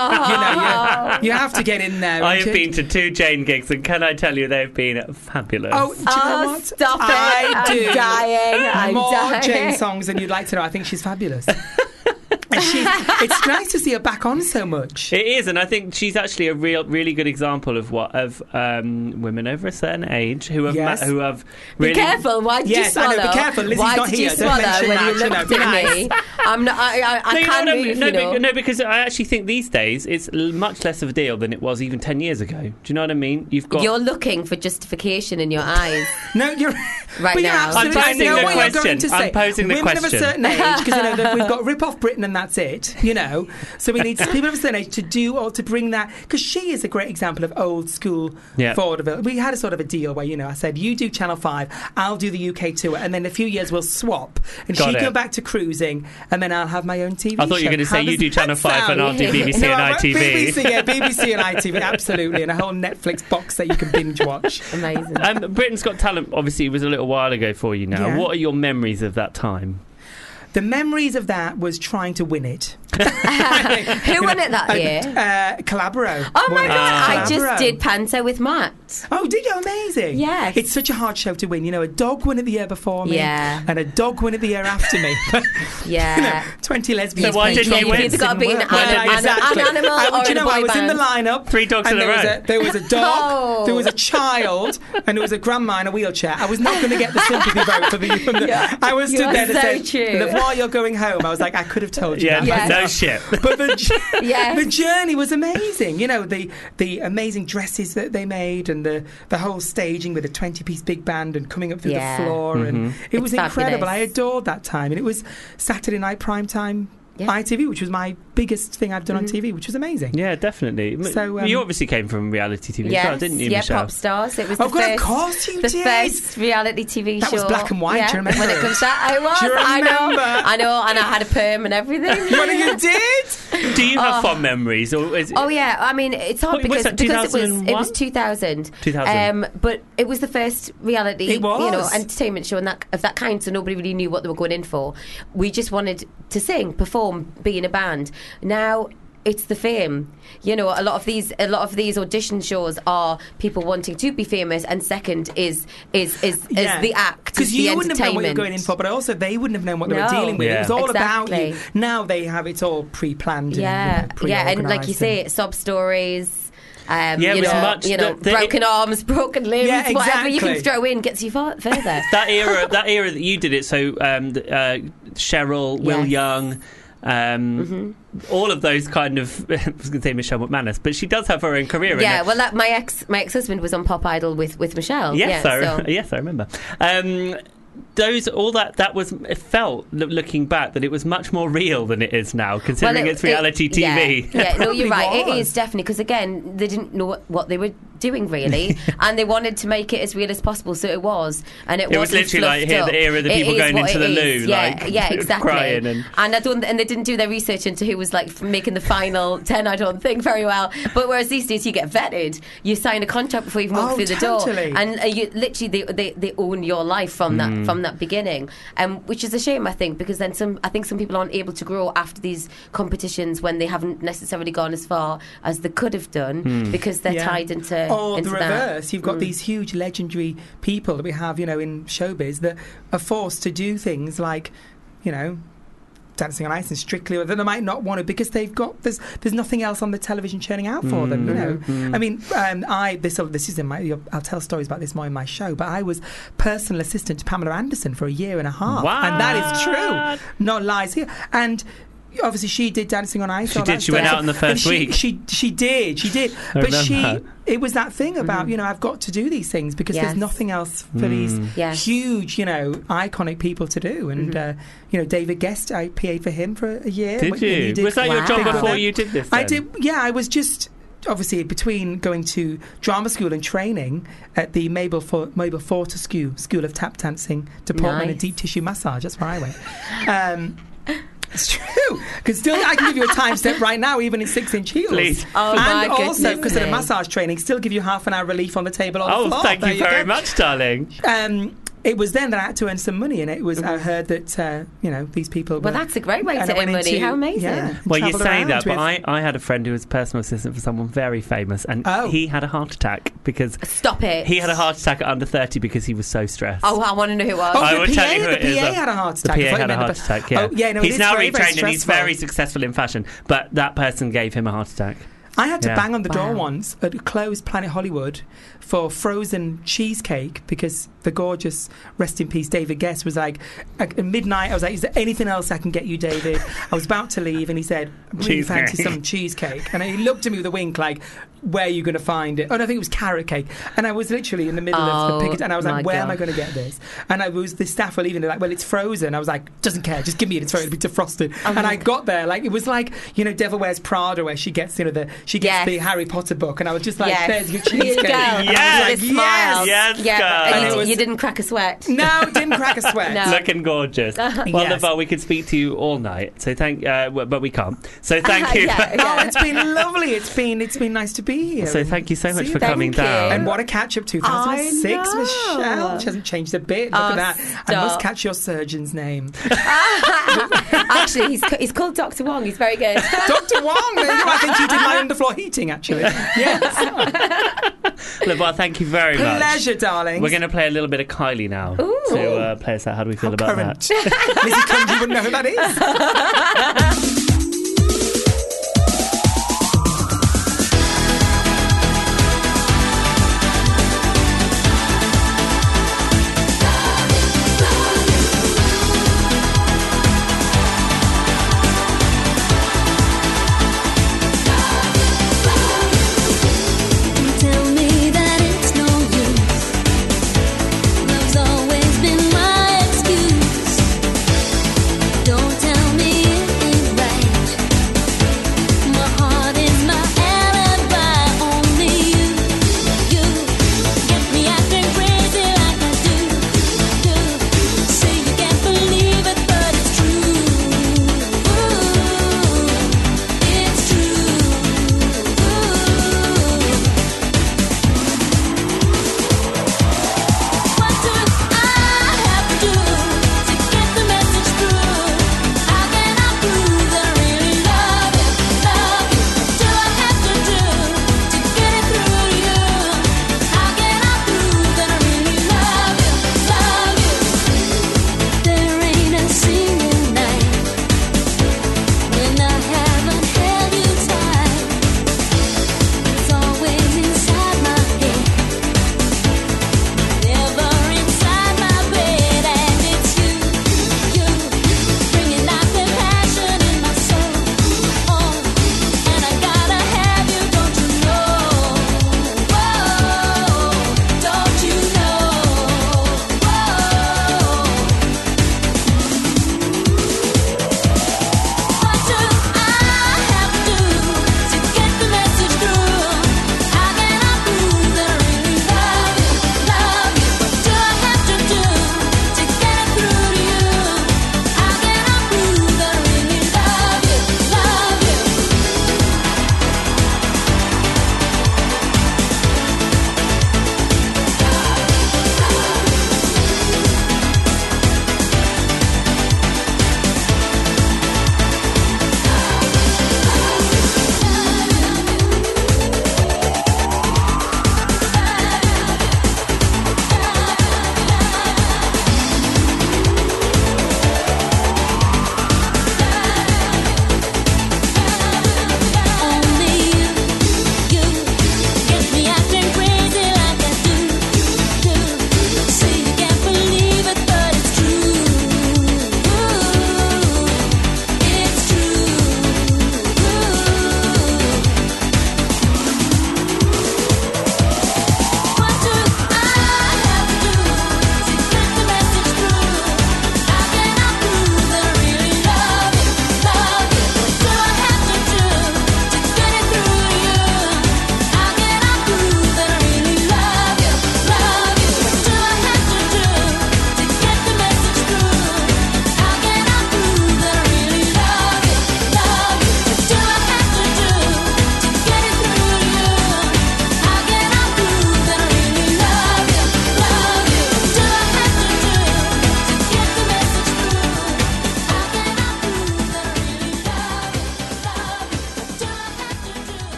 [SPEAKER 7] you have to get in there.
[SPEAKER 5] I have been to 2 Jane gigs, and can I tell you, they've been fabulous.
[SPEAKER 7] Oh, do you know what?
[SPEAKER 6] Stop it.
[SPEAKER 7] I do
[SPEAKER 6] I'm dying. I'm
[SPEAKER 7] more
[SPEAKER 6] dying.
[SPEAKER 7] Jane songs than you'd like to know. I think she's fabulous. And it's nice to see her back on so much.
[SPEAKER 5] It is, and I think she's actually a really good example of women over a certain age who have
[SPEAKER 7] Yes.
[SPEAKER 5] who have
[SPEAKER 6] Be
[SPEAKER 5] really.
[SPEAKER 6] careful. Why did
[SPEAKER 7] Yes,
[SPEAKER 6] you
[SPEAKER 7] I
[SPEAKER 6] swallow?
[SPEAKER 7] know, be careful. Lizzie's
[SPEAKER 6] Why
[SPEAKER 7] not
[SPEAKER 6] did
[SPEAKER 7] here.
[SPEAKER 6] you
[SPEAKER 7] Don't
[SPEAKER 6] swallow
[SPEAKER 7] mention
[SPEAKER 6] when
[SPEAKER 7] that,
[SPEAKER 6] you
[SPEAKER 7] you know,
[SPEAKER 6] looked
[SPEAKER 7] be
[SPEAKER 6] at
[SPEAKER 7] nice.
[SPEAKER 6] me? I'm not. I
[SPEAKER 5] No, you know
[SPEAKER 6] can't
[SPEAKER 5] what I
[SPEAKER 6] move.
[SPEAKER 5] mean?
[SPEAKER 6] You know.
[SPEAKER 5] No, because I actually think these days it's much less of a deal than it was even 10 years ago. Do you know what I mean? You've got.
[SPEAKER 6] You're looking for justification in your eyes.
[SPEAKER 7] No, you're
[SPEAKER 6] Right
[SPEAKER 7] but you're
[SPEAKER 6] now.
[SPEAKER 7] absolutely-
[SPEAKER 5] I'm posing
[SPEAKER 7] I know
[SPEAKER 5] the
[SPEAKER 7] what you're
[SPEAKER 5] question.
[SPEAKER 7] going to say.
[SPEAKER 5] I'm posing the
[SPEAKER 7] Women of a
[SPEAKER 5] question.
[SPEAKER 7] certain age, because you know that we've got rip off Britain and that's it. You know, so we need people of a certain age to do or to bring that, because she is a great example of old school
[SPEAKER 5] Yeah.
[SPEAKER 7] vaudeville. We had a sort of a deal where, you know, I said, you do Channel 5, I'll do the UK tour, and then in a few years we'll swap, and
[SPEAKER 5] Got
[SPEAKER 7] she
[SPEAKER 5] it.
[SPEAKER 7] go back to cruising, and then I'll have my own TV
[SPEAKER 5] I thought you were
[SPEAKER 7] show.
[SPEAKER 5] going to say
[SPEAKER 7] How
[SPEAKER 5] you
[SPEAKER 7] does
[SPEAKER 5] do Channel
[SPEAKER 7] that
[SPEAKER 5] 5 and I'll do
[SPEAKER 7] sound?
[SPEAKER 5] BBC
[SPEAKER 7] No,
[SPEAKER 5] and
[SPEAKER 7] I won't.
[SPEAKER 5] ITV.
[SPEAKER 7] BBC, yeah, BBC and ITV, absolutely, and a whole Netflix box that you can binge watch.
[SPEAKER 6] Amazing.
[SPEAKER 5] Britain's Got Talent obviously was a little while ago for you now.
[SPEAKER 7] Yeah.
[SPEAKER 5] What are your memories of that time?
[SPEAKER 7] The memories of that was trying to win it.
[SPEAKER 6] Who won it that year?
[SPEAKER 7] Collaboro.
[SPEAKER 6] Oh my
[SPEAKER 7] Won it.
[SPEAKER 6] god! I
[SPEAKER 7] Collaboro.
[SPEAKER 6] just did Panto with Matt.
[SPEAKER 7] Oh, did you? Amazing.
[SPEAKER 6] Yes.
[SPEAKER 7] It's such a hard show to win. You know, a dog won it the year before me.
[SPEAKER 6] Yeah.
[SPEAKER 7] And a dog won it the year after me.
[SPEAKER 6] Yeah.
[SPEAKER 7] You know, 20 lesbians.
[SPEAKER 5] So why
[SPEAKER 7] playing
[SPEAKER 5] didn't you
[SPEAKER 7] dog
[SPEAKER 5] win?
[SPEAKER 7] wins.
[SPEAKER 6] You've got to be an
[SPEAKER 7] Didn't work.
[SPEAKER 6] animal,
[SPEAKER 7] Well, exactly.
[SPEAKER 6] an animal
[SPEAKER 7] I,
[SPEAKER 6] or
[SPEAKER 7] do you
[SPEAKER 6] a
[SPEAKER 7] know,
[SPEAKER 6] boy
[SPEAKER 7] I was in the
[SPEAKER 6] band.
[SPEAKER 7] lineup.
[SPEAKER 5] 3 dogs
[SPEAKER 7] and
[SPEAKER 5] in a row.
[SPEAKER 7] there was a dog,
[SPEAKER 6] Oh.
[SPEAKER 7] there was a child, and there was a grandma in a wheelchair. I was not going to get the sympathy vote for the... I was
[SPEAKER 6] You
[SPEAKER 7] stood
[SPEAKER 6] are
[SPEAKER 7] there to
[SPEAKER 6] so
[SPEAKER 7] say,
[SPEAKER 6] true.
[SPEAKER 7] while you're going home, I was like, I could have told you
[SPEAKER 5] Yeah,
[SPEAKER 7] that.
[SPEAKER 6] Yeah.
[SPEAKER 5] no shit.
[SPEAKER 7] But
[SPEAKER 6] Yes.
[SPEAKER 7] the journey was amazing. You know, the amazing dresses that they made, and the whole staging with a 20-piece big band and coming up through
[SPEAKER 6] Yeah.
[SPEAKER 7] the floor, and it was
[SPEAKER 6] It's
[SPEAKER 7] incredible.
[SPEAKER 6] fabulous.
[SPEAKER 7] I adored that time, and it was Saturday night prime time
[SPEAKER 6] Yeah.
[SPEAKER 7] ITV, which was my biggest thing I've done on TV, which was amazing.
[SPEAKER 5] Yeah, definitely.
[SPEAKER 7] So,
[SPEAKER 5] You obviously came from reality TV as well, didn't you,
[SPEAKER 6] yeah,
[SPEAKER 5] Michelle?
[SPEAKER 6] Pop Stars. It was
[SPEAKER 7] Oh,
[SPEAKER 6] the
[SPEAKER 7] God,
[SPEAKER 6] first,
[SPEAKER 7] of course you
[SPEAKER 6] the
[SPEAKER 7] did.
[SPEAKER 6] first reality TV
[SPEAKER 7] That
[SPEAKER 6] show.
[SPEAKER 7] was black and white,
[SPEAKER 6] Yeah,
[SPEAKER 7] do you remember
[SPEAKER 6] when it
[SPEAKER 7] it?
[SPEAKER 6] comes out, I was.
[SPEAKER 7] Do you
[SPEAKER 6] I
[SPEAKER 7] remember?
[SPEAKER 6] know, and I had a perm and everything.
[SPEAKER 7] What you did?
[SPEAKER 5] Do you have fond memories? Or is
[SPEAKER 6] Oh yeah, I mean it's hard
[SPEAKER 5] What, was
[SPEAKER 6] because
[SPEAKER 5] that
[SPEAKER 6] it was
[SPEAKER 5] 2001?
[SPEAKER 6] 2000.
[SPEAKER 5] 2000.
[SPEAKER 6] But it was the first reality,
[SPEAKER 7] It was.
[SPEAKER 6] entertainment show and that of that kind. So nobody really knew what they were going in for. We just wanted to sing, perform, be in a band. Now it's the fame. A lot of these audition shows are people wanting to be famous, and second is the act,
[SPEAKER 7] because
[SPEAKER 6] the
[SPEAKER 7] you wouldn't have known what you were
[SPEAKER 6] entertainment.
[SPEAKER 7] going in for, but also they wouldn't have known what they were
[SPEAKER 6] No.
[SPEAKER 7] dealing with.
[SPEAKER 5] Yeah.
[SPEAKER 7] It was all about
[SPEAKER 6] Exactly.
[SPEAKER 7] you. Now they have it all pre-planned.
[SPEAKER 6] Yeah,
[SPEAKER 7] and,
[SPEAKER 6] yeah, and like you
[SPEAKER 7] pre-organised
[SPEAKER 6] say, sob stories.
[SPEAKER 5] Yeah, it was much- the-
[SPEAKER 6] broken arms, broken limbs,
[SPEAKER 7] Yeah,
[SPEAKER 6] whatever you can
[SPEAKER 7] exactly.
[SPEAKER 6] throw in gets you further.
[SPEAKER 5] that era that you did it, so Cheryl, Will
[SPEAKER 6] Yes.
[SPEAKER 5] Young, all of those kind of I was going to say Michelle McManus, but she does have her own career
[SPEAKER 6] Yeah,
[SPEAKER 5] in it.
[SPEAKER 6] well, my ex-husband was on Pop Idol with Michelle.
[SPEAKER 5] Yes,
[SPEAKER 6] yeah,
[SPEAKER 5] yes, I remember. That was, it felt, looking back, that it was much more real than it is now, considering it's reality TV.
[SPEAKER 6] Yeah, no, you're right.
[SPEAKER 7] probably
[SPEAKER 6] It
[SPEAKER 7] was.
[SPEAKER 6] is definitely, because again, they didn't know what they were doing really, and they wanted to make it as real as possible. So it was, and it
[SPEAKER 5] It was
[SPEAKER 6] wasn't
[SPEAKER 5] literally like
[SPEAKER 6] fluffed
[SPEAKER 5] here,
[SPEAKER 6] up.
[SPEAKER 5] the era of the
[SPEAKER 6] It
[SPEAKER 5] people
[SPEAKER 6] is
[SPEAKER 5] going
[SPEAKER 6] what
[SPEAKER 5] into
[SPEAKER 6] it
[SPEAKER 5] the
[SPEAKER 6] is.
[SPEAKER 5] loo,
[SPEAKER 6] Yeah,
[SPEAKER 5] like,
[SPEAKER 6] yeah, exactly.
[SPEAKER 5] crying
[SPEAKER 6] and they didn't do their research into who was like making the final 10. I don't think very well. But whereas these days you get vetted, you sign a contract before you even walk
[SPEAKER 7] Oh,
[SPEAKER 6] through the
[SPEAKER 7] totally.
[SPEAKER 6] door, and you literally they own your life from that beginning, which is a shame, I think, because then some people aren't able to grow after these competitions when they haven't necessarily gone as far as they could have done because they're
[SPEAKER 7] Yeah.
[SPEAKER 6] tied into
[SPEAKER 7] Or
[SPEAKER 6] into
[SPEAKER 7] the
[SPEAKER 6] that.
[SPEAKER 7] reverse. You've got these huge legendary people that we have, in showbiz that are forced to do things like, Dancing on Ice and Strictly, or that they might not want to because they've got there's nothing else on the television churning out for them. I mean, this is in my. I'll tell stories about this more in my show. But I was personal assistant to Pamela Anderson for a year and a half, and that is true, not lies here. And obviously, she did Dancing on Ice.
[SPEAKER 5] She
[SPEAKER 7] all
[SPEAKER 5] did.
[SPEAKER 7] that
[SPEAKER 5] She went
[SPEAKER 7] stuff.
[SPEAKER 5] out in the first
[SPEAKER 7] And
[SPEAKER 5] week.
[SPEAKER 7] She did.
[SPEAKER 5] I
[SPEAKER 7] But
[SPEAKER 5] remember.
[SPEAKER 7] it was that thing about I've got to do these things because
[SPEAKER 6] Yes.
[SPEAKER 7] there's nothing else for these
[SPEAKER 6] Yes.
[SPEAKER 7] huge iconic people to do. And David Guest, I PA'd for him for a year.
[SPEAKER 5] Did
[SPEAKER 7] when
[SPEAKER 5] you?
[SPEAKER 7] he
[SPEAKER 5] Was that your
[SPEAKER 6] Wow.
[SPEAKER 5] job
[SPEAKER 6] Big
[SPEAKER 5] before
[SPEAKER 7] Brother.
[SPEAKER 5] you did this?
[SPEAKER 7] I
[SPEAKER 5] then?
[SPEAKER 7] did. Yeah, I was just obviously between going to drama school and training at the Mabel Forter School of Tap Dancing Department
[SPEAKER 6] Nice.
[SPEAKER 7] and Deep Tissue Massage. That's where I went. It's true. Because still, I can give you a time step right now, even in 6-inch heels.
[SPEAKER 5] Please.
[SPEAKER 6] Oh,
[SPEAKER 7] and
[SPEAKER 6] my
[SPEAKER 7] also,
[SPEAKER 6] goodness
[SPEAKER 7] because of the
[SPEAKER 6] me.
[SPEAKER 7] massage training, still give you half an hour relief on the table on the
[SPEAKER 5] Oh,
[SPEAKER 7] floor.
[SPEAKER 5] thank
[SPEAKER 7] There
[SPEAKER 5] you very
[SPEAKER 7] go.
[SPEAKER 5] much, darling.
[SPEAKER 7] It was then that I had to earn some money, and it was I heard that these people.
[SPEAKER 6] Well,
[SPEAKER 7] were,
[SPEAKER 6] that's a great way
[SPEAKER 7] and
[SPEAKER 6] to
[SPEAKER 7] I went
[SPEAKER 6] earn money.
[SPEAKER 7] into-
[SPEAKER 6] How amazing!
[SPEAKER 7] Yeah, and
[SPEAKER 5] Well, you
[SPEAKER 7] travelled
[SPEAKER 5] say
[SPEAKER 7] around
[SPEAKER 5] that, but
[SPEAKER 7] with-
[SPEAKER 5] I had a friend who was personal assistant for someone very famous, and
[SPEAKER 7] Oh.
[SPEAKER 5] he had a heart attack because
[SPEAKER 6] Stop it.
[SPEAKER 5] he had a heart attack at under 30 because he was so stressed.
[SPEAKER 6] Oh, I want to know who it was.
[SPEAKER 7] Oh,
[SPEAKER 5] I
[SPEAKER 7] the
[SPEAKER 5] will
[SPEAKER 7] PA,
[SPEAKER 5] tell you who
[SPEAKER 7] the
[SPEAKER 5] it is.
[SPEAKER 7] PA had a heart
[SPEAKER 5] The
[SPEAKER 7] attack. I
[SPEAKER 5] PA
[SPEAKER 7] thought you
[SPEAKER 5] had a
[SPEAKER 7] meant
[SPEAKER 5] heart
[SPEAKER 7] the-
[SPEAKER 5] attack, yeah.
[SPEAKER 7] Oh, yeah, no,
[SPEAKER 5] he's
[SPEAKER 7] it's
[SPEAKER 5] now
[SPEAKER 7] very, very
[SPEAKER 5] retrained and he's
[SPEAKER 7] stressful.
[SPEAKER 5] very successful in fashion, but that person gave him a heart attack.
[SPEAKER 7] I had to
[SPEAKER 5] Yeah.
[SPEAKER 7] bang on the door
[SPEAKER 6] Wow.
[SPEAKER 7] once at a closed Planet Hollywood for frozen cheesecake because the gorgeous, rest in peace, David Guest was like, at midnight, I was like, is there anything else I can get you, David? I was about to leave and he said, I really
[SPEAKER 5] Cheesecake.
[SPEAKER 7] fancy some cheesecake. And he looked at me with a wink like, where are you going to find it? Oh, no, I think it was carrot cake. And I was literally in the middle of
[SPEAKER 6] Oh,
[SPEAKER 7] the Piccadilly and I was
[SPEAKER 6] my
[SPEAKER 7] like, where am I
[SPEAKER 6] God.
[SPEAKER 7] going to get this? And the staff were leaving, they're like, well, it's frozen. I was like, doesn't care, just give me it, it's frozen, it'll be defrosted. And I got there, like, it was like, Devil Wears Prada where she gets,
[SPEAKER 6] Yes.
[SPEAKER 7] the Harry Potter book, and I was just like,
[SPEAKER 6] Yes.
[SPEAKER 7] there's your
[SPEAKER 6] Here you
[SPEAKER 7] cheesecake.
[SPEAKER 6] go.
[SPEAKER 7] And I
[SPEAKER 5] Yes.
[SPEAKER 7] was
[SPEAKER 6] With a
[SPEAKER 7] like,
[SPEAKER 6] smile.
[SPEAKER 5] Yes,
[SPEAKER 6] Yeah,
[SPEAKER 5] girl.
[SPEAKER 6] and
[SPEAKER 7] And it was-
[SPEAKER 6] you didn't crack a sweat.
[SPEAKER 7] No, didn't crack a sweat.
[SPEAKER 6] No.
[SPEAKER 5] Looking gorgeous. Well,
[SPEAKER 7] Yes.
[SPEAKER 5] Lavelle, we could speak to you all night. So but we can't. So thank you.
[SPEAKER 6] Yeah,
[SPEAKER 7] Oh, it's been lovely. It's been nice to be here.
[SPEAKER 5] So thank you so much
[SPEAKER 7] See
[SPEAKER 5] for
[SPEAKER 7] you.
[SPEAKER 5] coming
[SPEAKER 6] Thank you.
[SPEAKER 5] down.
[SPEAKER 7] And what a catch up 2006,
[SPEAKER 6] I know.
[SPEAKER 7] Michelle. She hasn't changed a bit. Look
[SPEAKER 6] Oh,
[SPEAKER 7] at that. I
[SPEAKER 6] stop.
[SPEAKER 7] must catch your surgeon's name.
[SPEAKER 6] Actually, he's called Dr. Wong. He's very good.
[SPEAKER 7] Dr. Wong. There you go. I think he did my underfloor heating, actually. Yes.
[SPEAKER 5] Lavelle, thank you very much.
[SPEAKER 7] Pleasure, darling.
[SPEAKER 5] We're going to play a little bit of Kylie now
[SPEAKER 6] Ooh.
[SPEAKER 5] to play us out. How do we feel about
[SPEAKER 7] current.
[SPEAKER 5] that?
[SPEAKER 7] Lizzie Cundy wouldn't know who that is.
[SPEAKER 3] Tell me that it's no use. Love's always been my excuse. Don't tell me it ain't right.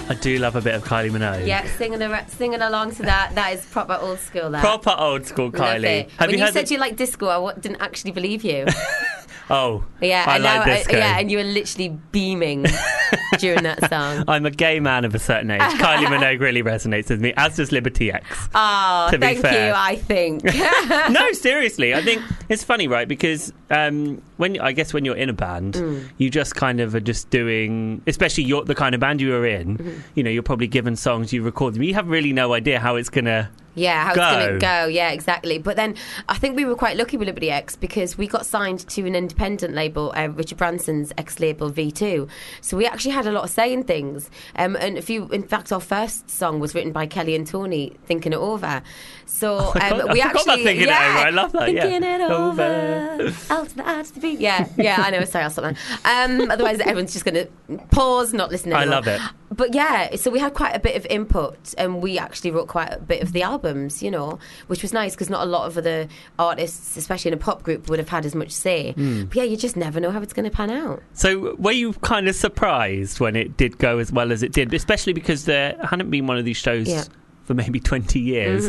[SPEAKER 5] I do love a bit of Kylie Minogue.
[SPEAKER 6] Yeah, singing along to that. That is proper old school. That.
[SPEAKER 5] Proper old school
[SPEAKER 6] Love
[SPEAKER 5] Kylie.
[SPEAKER 6] it.
[SPEAKER 5] Have
[SPEAKER 6] when
[SPEAKER 5] you
[SPEAKER 6] you
[SPEAKER 5] heard
[SPEAKER 6] said
[SPEAKER 5] the-
[SPEAKER 6] you liked disco, I didn't actually believe you.
[SPEAKER 5] Oh,
[SPEAKER 6] Yeah,
[SPEAKER 5] I
[SPEAKER 6] and
[SPEAKER 5] like
[SPEAKER 6] now,
[SPEAKER 5] disco.
[SPEAKER 6] yeah, and you were literally beaming during that song.
[SPEAKER 5] I'm a gay man of a certain age. Kylie Minogue really resonates with me, as does Liberty X.
[SPEAKER 6] Oh,
[SPEAKER 5] To be
[SPEAKER 6] thank
[SPEAKER 5] fair.
[SPEAKER 6] you, I think.
[SPEAKER 5] No, seriously, I think it's funny, right? Because when you're in a band, you just kind of are just doing, especially the kind of band you were in. You know, you're probably given songs, you record them. You have really no idea how it's gonna.
[SPEAKER 6] Yeah, how
[SPEAKER 5] Go.
[SPEAKER 6] it's going to go. Yeah, exactly. But then I think we were quite lucky with Liberty X because we got signed to an independent label, Richard Branson's ex-label V2. So we actually had a lot of say in things. And in fact, our first song was written by Kelly and Tony, Thinking It Over. So
[SPEAKER 5] I
[SPEAKER 6] we
[SPEAKER 5] forgot about
[SPEAKER 6] actually...
[SPEAKER 5] Thinking It Over. I love that, yeah.
[SPEAKER 6] Thinking it over. Out to the out to the beat. Yeah, I know. Sorry, I'll stop now. Otherwise, everyone's just going to pause, not listen
[SPEAKER 5] I
[SPEAKER 6] anymore.
[SPEAKER 5] love it.
[SPEAKER 6] But yeah, so we had quite a bit of input and we actually wrote quite a bit of the albums, you know, which was nice because not a lot of other artists, especially in a pop group, would have had as much say. But yeah, you just never know how it's going to pan out.
[SPEAKER 5] So were you kind of surprised when it did go as well as it did, especially because there hadn't been one of these shows
[SPEAKER 6] Yeah.
[SPEAKER 5] for maybe 20 years,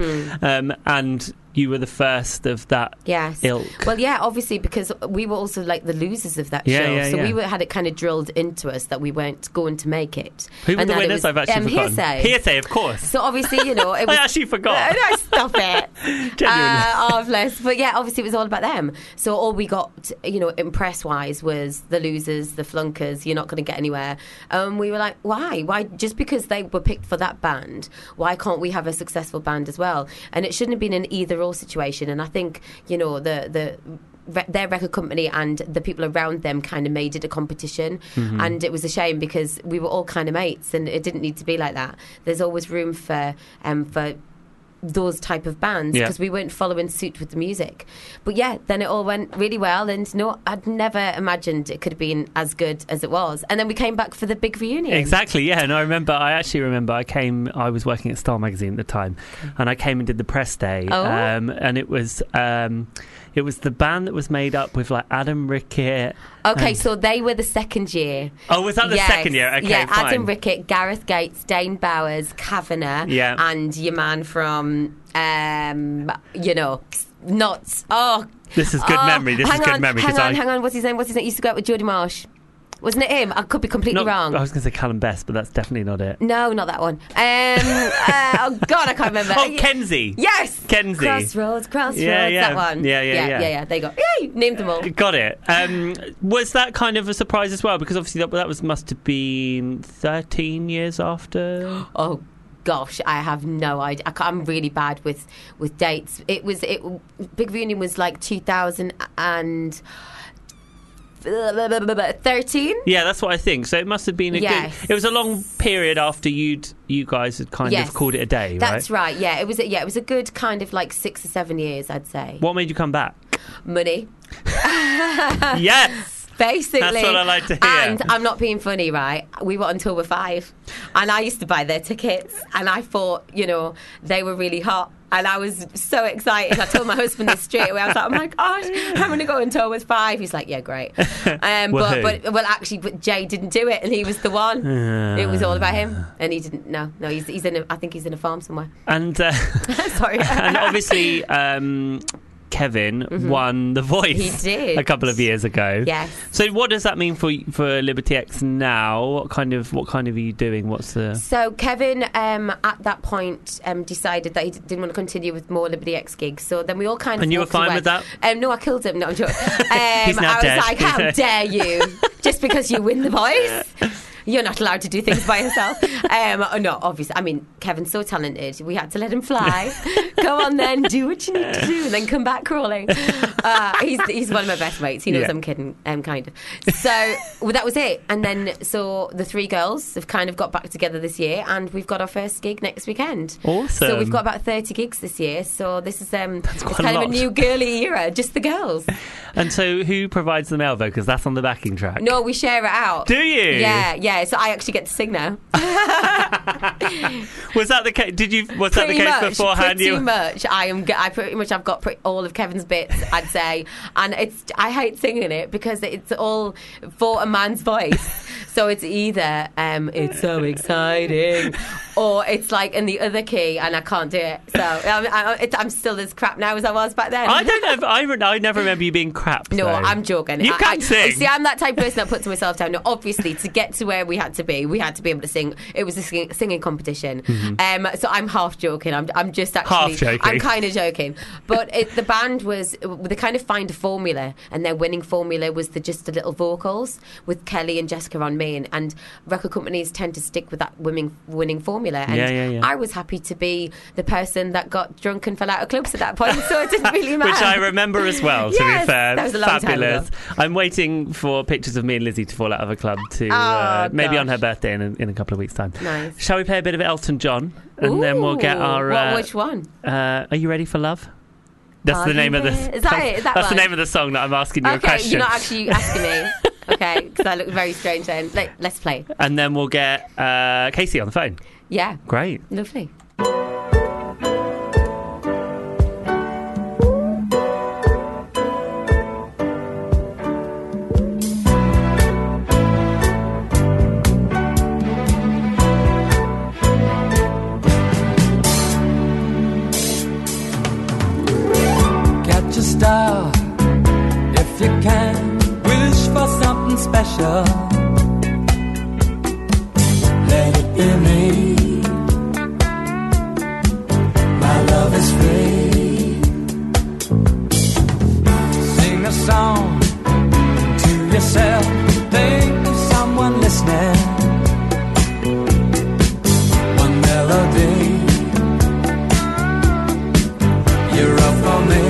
[SPEAKER 5] and you were the first of that
[SPEAKER 6] Yes.
[SPEAKER 5] ilk?
[SPEAKER 6] Well, yeah, obviously because we were also like the losers of that
[SPEAKER 5] Yeah,
[SPEAKER 6] show,
[SPEAKER 5] yeah,
[SPEAKER 6] so
[SPEAKER 5] yeah.
[SPEAKER 6] we had it kind of drilled into us that we weren't going to make it.
[SPEAKER 5] Who were
[SPEAKER 6] And
[SPEAKER 5] the
[SPEAKER 6] that it
[SPEAKER 5] winners?
[SPEAKER 6] was,
[SPEAKER 5] I've actually forgotten.
[SPEAKER 6] Hearsay.
[SPEAKER 5] Of course.
[SPEAKER 6] So obviously, you know, it was.
[SPEAKER 5] I actually forgot.
[SPEAKER 6] No, stop it.
[SPEAKER 5] Genuinely.
[SPEAKER 6] Oh, bless. But yeah, obviously it was all about them. So all we got, you know, impress-wise was the losers, the flunkers, you're not going to get anywhere. We were like, why? Why? Just because they were picked for that band, why can't we have a successful band as well? And it shouldn't have been an either-or situation. And I think, you know, their record company and the people around them kind of made it a competition, and it was a shame because we were all kind of mates and it didn't need to be like that. There's always room for those type of bands
[SPEAKER 5] Yeah.
[SPEAKER 6] because we weren't following suit with the music. But yeah, then it all went really well, and no, I'd never imagined it could have been as good as it was. And then we came back for the big reunion.
[SPEAKER 5] Exactly, yeah. And I actually remember I was working at Star Magazine at the time, and I came and did the press day.
[SPEAKER 6] Oh.
[SPEAKER 5] And it was the band that was made up with like Adam Rickett.
[SPEAKER 6] Okay, so they were the second year.
[SPEAKER 5] Oh, was that the
[SPEAKER 6] Yes.
[SPEAKER 5] second year? Okay,
[SPEAKER 6] yeah,
[SPEAKER 5] fine.
[SPEAKER 6] Adam Rickett, Gareth Gates, Dane Bowers, Kavanagh,
[SPEAKER 5] Yeah.
[SPEAKER 6] and your man from, you know, Nuts. Oh,
[SPEAKER 5] This is good memory. This is good memory. 'cause
[SPEAKER 6] Hang on. What's his name? He used to go out with Jodie Marsh. Wasn't it him? I could be completely wrong.
[SPEAKER 5] I was going to say Callum Best, but that's definitely not it.
[SPEAKER 6] No, not that one. Oh God, I can't remember.
[SPEAKER 5] Oh, Kenzie.
[SPEAKER 6] Yes,
[SPEAKER 5] Kenzie.
[SPEAKER 6] Crossroads.
[SPEAKER 5] Yeah.
[SPEAKER 6] That one.
[SPEAKER 5] Yeah.
[SPEAKER 6] There you go. Yay, named them all.
[SPEAKER 5] Got it. Was that kind of a surprise as well? Because obviously that must have been 13 years after.
[SPEAKER 6] Oh gosh, I have no idea. I'm really bad with dates. Big Reunion was like 2013.
[SPEAKER 5] Yeah, that's what I think. So it must have been
[SPEAKER 6] Yes.
[SPEAKER 5] It was a long period after you guys had kind
[SPEAKER 6] Yes.
[SPEAKER 5] of called it a day, right?
[SPEAKER 6] That's right. Yeah, it was a good kind of like 6 or 7 years, I'd say.
[SPEAKER 5] What made you come back?
[SPEAKER 6] Money.
[SPEAKER 5] Yes.
[SPEAKER 6] Basically.
[SPEAKER 5] That's what I like to hear.
[SPEAKER 6] And I'm not being funny, right? We were on tour with Five, and I used to buy their tickets, and I thought, you know, they were really hot. And I was so excited. I told my husband this straight away. I was like, oh my gosh, I'm going to go on tour with Five. He's like, yeah, great. But Jay didn't do it, and he was the one. It was all about him, and he didn't. No, I think he's in a farm somewhere.
[SPEAKER 5] And
[SPEAKER 6] Sorry.
[SPEAKER 5] and obviously Kevin won The Voice.
[SPEAKER 6] He did.
[SPEAKER 5] A couple of years ago.
[SPEAKER 6] Yes.
[SPEAKER 5] So what does that mean for Liberty X now? What kind of are you doing? What's the...
[SPEAKER 6] So Kevin, at that point, decided that he didn't want to continue with more Liberty X gigs. So then we all kind of
[SPEAKER 5] And you were
[SPEAKER 6] walked
[SPEAKER 5] fine
[SPEAKER 6] away.
[SPEAKER 5] with that?
[SPEAKER 6] No, I killed him. No, I'm joking.
[SPEAKER 5] He's now
[SPEAKER 6] I
[SPEAKER 5] dead.
[SPEAKER 6] was like, how dare you? Just because you win The Voice? You're not allowed to do things by yourself. No, obviously. I mean, Kevin's so talented. We had to let him fly. Go on then, do what you need to do, and then come back crawling. He's one of my best mates. He knows
[SPEAKER 5] Yeah.
[SPEAKER 6] I'm kidding, kind of. So that was it. And then, so the three girls have kind of got back together this year, and we've got our first gig next weekend.
[SPEAKER 5] Awesome.
[SPEAKER 6] So we've got about 30 gigs this year. So this is it's
[SPEAKER 5] quite
[SPEAKER 6] kind
[SPEAKER 5] a
[SPEAKER 6] of a
[SPEAKER 5] lot.
[SPEAKER 6] new girly era, just the girls.
[SPEAKER 5] And so who provides the male vocals? That's on the backing track.
[SPEAKER 6] No, we share it out.
[SPEAKER 5] Do you?
[SPEAKER 6] Yeah. So I actually get to sing now.
[SPEAKER 5] Was that the case? Was that the case beforehand?
[SPEAKER 6] Pretty much. I've got all of Kevin's bits, I'd say, and I hate singing it because it's all for a man's voice. So it's either it's so exciting, or it's like in the other key, and I can't do it. So I'm still as crap now as I was back then.
[SPEAKER 5] I don't know. I never remember you being crap.
[SPEAKER 6] No,
[SPEAKER 5] though.
[SPEAKER 6] I'm joking.
[SPEAKER 5] You can sing.
[SPEAKER 6] See, I'm that type of person that puts myself down. No, obviously, to get to where we had to be able to sing. It was a singing competition. So I'm half joking. I'm just actually
[SPEAKER 5] Half joking.
[SPEAKER 6] I'm kind of joking. But the band was they kind of find a formula, and their winning formula was the Just a Little vocals with Kelly and Jessica on main. And record companies tend to stick with that winning formula. And
[SPEAKER 5] Yeah.
[SPEAKER 6] I was happy to be the person that got drunk and fell out of clubs at that point. So it didn't really matter.
[SPEAKER 5] Which I remember as well, to
[SPEAKER 6] Yes,
[SPEAKER 5] be fair.
[SPEAKER 6] that was a long time
[SPEAKER 5] Fabulous.
[SPEAKER 6] ago.
[SPEAKER 5] I'm waiting for pictures of me and Lizzie to fall out of a club to
[SPEAKER 6] Oh,
[SPEAKER 5] maybe on
[SPEAKER 6] gosh.
[SPEAKER 5] her birthday in a couple of weeks' time.
[SPEAKER 6] Nice.
[SPEAKER 5] Shall we play a bit of Elton John? And then we'll get
[SPEAKER 6] Ooh,
[SPEAKER 5] our...
[SPEAKER 6] which one?
[SPEAKER 5] Are you ready for love? That's
[SPEAKER 6] Are
[SPEAKER 5] the name
[SPEAKER 6] you
[SPEAKER 5] of the...
[SPEAKER 6] there? Is that it? Is that
[SPEAKER 5] that's the
[SPEAKER 6] one?
[SPEAKER 5] name of the song that I'm asking you a
[SPEAKER 6] Okay,
[SPEAKER 5] question.
[SPEAKER 6] you're not actually asking me. Okay, because I look very strange then. Let's play.
[SPEAKER 5] And then we'll get Casey on the phone.
[SPEAKER 6] Yeah,
[SPEAKER 5] Great.
[SPEAKER 6] lovely.
[SPEAKER 8] Catch a star if you can. Wish for something special. Let it be me. My love is free. Sing a song to yourself. Think of someone listening. One melody. You're up for me.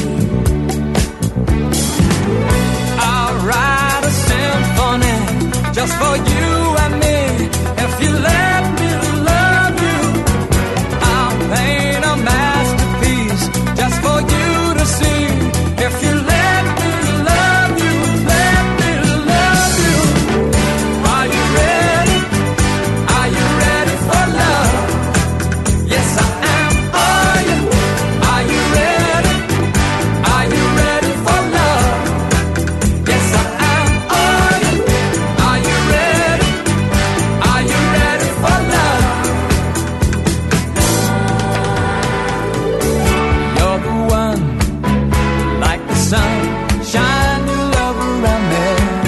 [SPEAKER 8] I'll write a symphony just for you and me. If you let me love you, I'll paint a masterpiece just for you to see. If you let me love you, let me love you. Are you ready? Are you ready for love? Yes, I am. Are you? Are you ready? Are you ready for love? Yes, I am. Are you? Are you ready? Are you ready for love? You're the one, like the sun, shine your love around me.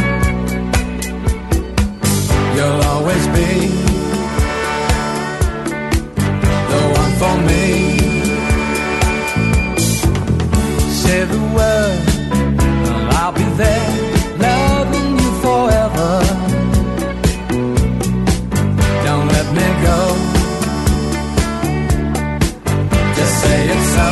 [SPEAKER 8] You'll always be the one for me. Say the word, and I'll be there, loving you forever. Don't let me go. Just say it so.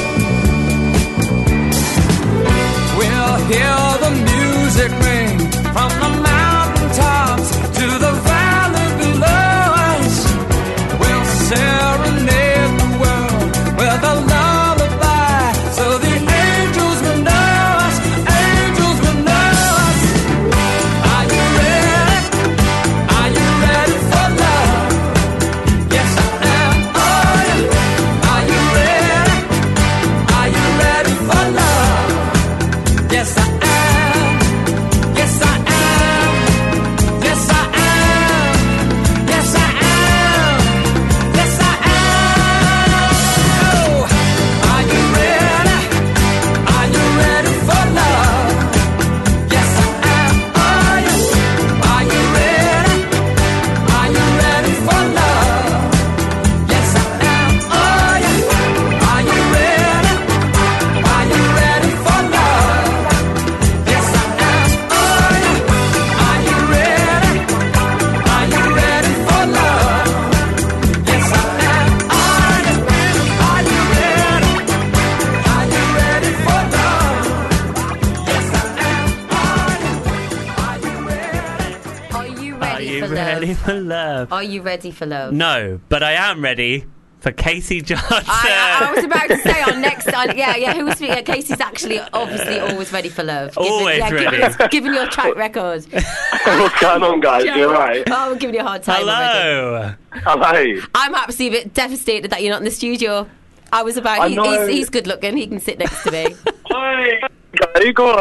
[SPEAKER 8] We'll hear the music ring from the mountaintops to the valley below us. We'll serenade the world with a lullaby, so the angels will know us. Angels will know us. Are you ready? Are you ready for love? Yes, I am. Are you? Are you ready? Are you ready for love? Yes, I am. Yes, I am. Yes, I am. Yes, I am. Yes, I am. Oh, are you ready? Are you ready for love? Yes, I am. Are you? Are you ready? Are you ready for love? Yes, I am. Are you? Are you ready? Are you ready for love? Yes, I am. Are you? Are you ready? Are you ready for love? Yes, I am. Are you? Are you ready? Are you ready for love? Yes, I am. Are you? Are you ready?
[SPEAKER 6] Are you
[SPEAKER 5] Are
[SPEAKER 6] ready
[SPEAKER 5] you
[SPEAKER 6] for
[SPEAKER 5] ready
[SPEAKER 6] love?
[SPEAKER 5] for love?
[SPEAKER 6] Are you ready for love?
[SPEAKER 5] No, but I am ready for Casey Johnson.
[SPEAKER 6] I was about to say on next. Yeah. Who was speaking? Casey's actually obviously always ready for love.
[SPEAKER 5] Always ready.
[SPEAKER 6] Given your track record.
[SPEAKER 9] What's going on, guys? You alright?
[SPEAKER 6] Oh, I'm giving you a hard time already.
[SPEAKER 5] Hello.
[SPEAKER 9] Hello.
[SPEAKER 6] I'm absolutely a bit devastated that you're not in the studio. I was about.
[SPEAKER 9] I know.
[SPEAKER 6] He's good looking. He can sit next to me.
[SPEAKER 9] Hi. Go on.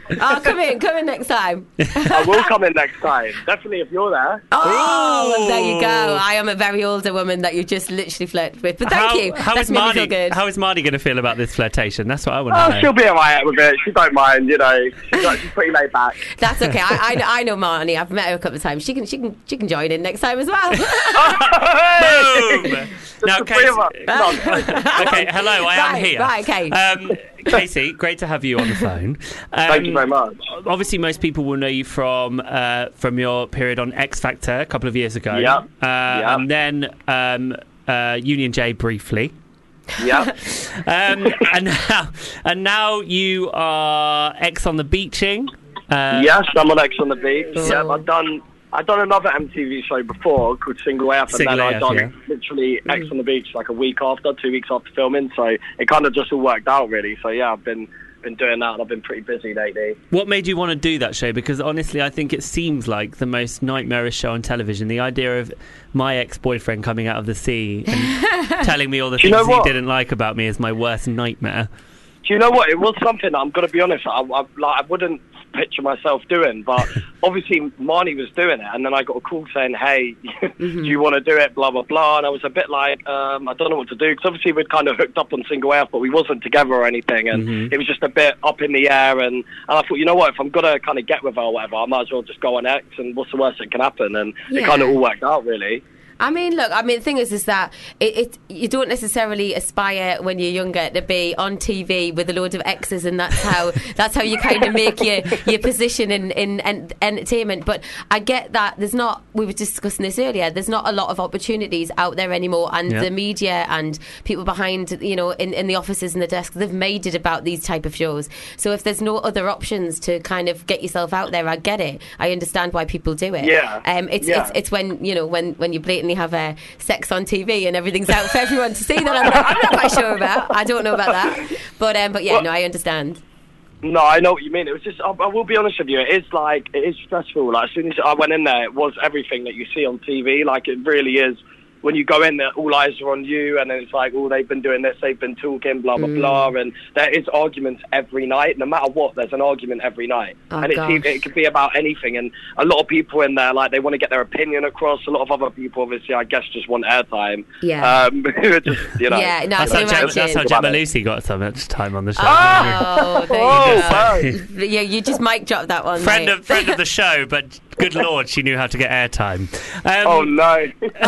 [SPEAKER 6] Oh, come in next time.
[SPEAKER 9] I will come in next time. Definitely if you're there.
[SPEAKER 6] Oh,
[SPEAKER 5] Ooh.
[SPEAKER 6] there you go. I am a very older woman that you just literally flirted with. But thank you.
[SPEAKER 5] How
[SPEAKER 6] That's
[SPEAKER 5] is
[SPEAKER 6] made me
[SPEAKER 5] Marty?
[SPEAKER 6] feel good.
[SPEAKER 5] How is Marty going to feel about this flirtation? That's what I want to
[SPEAKER 9] Oh,
[SPEAKER 5] know.
[SPEAKER 9] she'll be alright with it. She don't mind, you know. She's pretty laid back.
[SPEAKER 6] That's okay. I know Marnie. I've met her a couple of times. She can join in next time as well.
[SPEAKER 5] Boom! Now,
[SPEAKER 9] The three of us.
[SPEAKER 5] Casey.
[SPEAKER 9] No.
[SPEAKER 5] Okay, hello. I am
[SPEAKER 6] Right,
[SPEAKER 5] here.
[SPEAKER 6] right, okay.
[SPEAKER 5] Casey, great to have you on the phone.
[SPEAKER 9] Thank you very much.
[SPEAKER 5] Obviously, most people will know you from your period on X Factor a couple of years ago.
[SPEAKER 9] Yep.
[SPEAKER 5] And then Union J briefly.
[SPEAKER 9] Yeah.
[SPEAKER 5] And now you are X on the Beaching.
[SPEAKER 9] Yes, I'm on X on the Beach.
[SPEAKER 6] Oh.
[SPEAKER 9] Yeah, I've done another MTV show before called Single AF, and
[SPEAKER 5] Single
[SPEAKER 9] then
[SPEAKER 5] AF,
[SPEAKER 9] I've done
[SPEAKER 5] yeah.
[SPEAKER 9] literally X on the Beach like a week after, 2 weeks after filming. So it kind of just all worked out really. So yeah, I've been doing that, and I've been pretty busy lately.
[SPEAKER 5] What made you want to do that show? Because honestly, I think it seems like the most nightmarish show on television. The idea of my ex-boyfriend coming out of the sea and telling me all the
[SPEAKER 9] Do you
[SPEAKER 5] things
[SPEAKER 9] know
[SPEAKER 5] he
[SPEAKER 9] what?
[SPEAKER 5] didn't like about me is my worst nightmare.
[SPEAKER 9] Do you know what? It was something that I'm going to be honest, I wouldn't picture myself doing, but obviously Marnie was doing it, and then I got a call saying, hey, do you want to do it, blah, blah, blah, and I was a bit like, I don't know what to do, because obviously we'd kind of hooked up on Single AF, but we wasn't together or anything, and it was just a bit up in the air, and I thought, you know what, if I'm going to kind of get with her or whatever, I might as well just go on X, and what's the worst that can happen, and
[SPEAKER 6] Yeah.
[SPEAKER 9] it kind of all worked out, really.
[SPEAKER 6] I mean, look, the thing is that you don't necessarily aspire when you're younger to be on TV with a load of exes, and that's how you kind of make your position in entertainment. But I get that we were discussing this earlier, there's not a lot of opportunities out there anymore, and
[SPEAKER 5] Yeah.
[SPEAKER 6] the media and people behind, in the offices and the desks, they've made it about these type of shows. So if there's no other options to kind of get yourself out there, I get it. I understand why people do it.
[SPEAKER 9] Yeah.
[SPEAKER 6] It's when you blatantly have sex on TV and everything's out for everyone to see that I'm not quite sure about. I don't know about that, but yeah, no, I understand.
[SPEAKER 9] No, I know what you mean. It was just, I will be honest with you, it is stressful. Like, as soon as I went in there, it was everything that you see on TV. Like, it really is. When you go in there, all eyes are on you, and then it's like, oh, they've been doing this, they've been talking, blah, blah, blah, and there is arguments every night. No matter what, there's an argument every night.
[SPEAKER 6] Oh,
[SPEAKER 9] and
[SPEAKER 6] gosh.
[SPEAKER 9] it could be about anything, and a lot of people in there, like, they want to get their opinion across. A lot of other people, obviously, I guess, just want airtime.
[SPEAKER 6] Yeah.
[SPEAKER 9] Who are just, you know.
[SPEAKER 6] Yeah, no, I
[SPEAKER 5] That's
[SPEAKER 6] can
[SPEAKER 5] how
[SPEAKER 6] imagine.
[SPEAKER 5] Gemma Lucy got so much time on the show.
[SPEAKER 6] Oh, there you
[SPEAKER 9] Oh,
[SPEAKER 6] go. Yeah, you just mic drop that one.
[SPEAKER 5] Friend
[SPEAKER 6] mate.
[SPEAKER 5] of the show, but good lord, she knew how to get airtime.
[SPEAKER 9] Oh, no.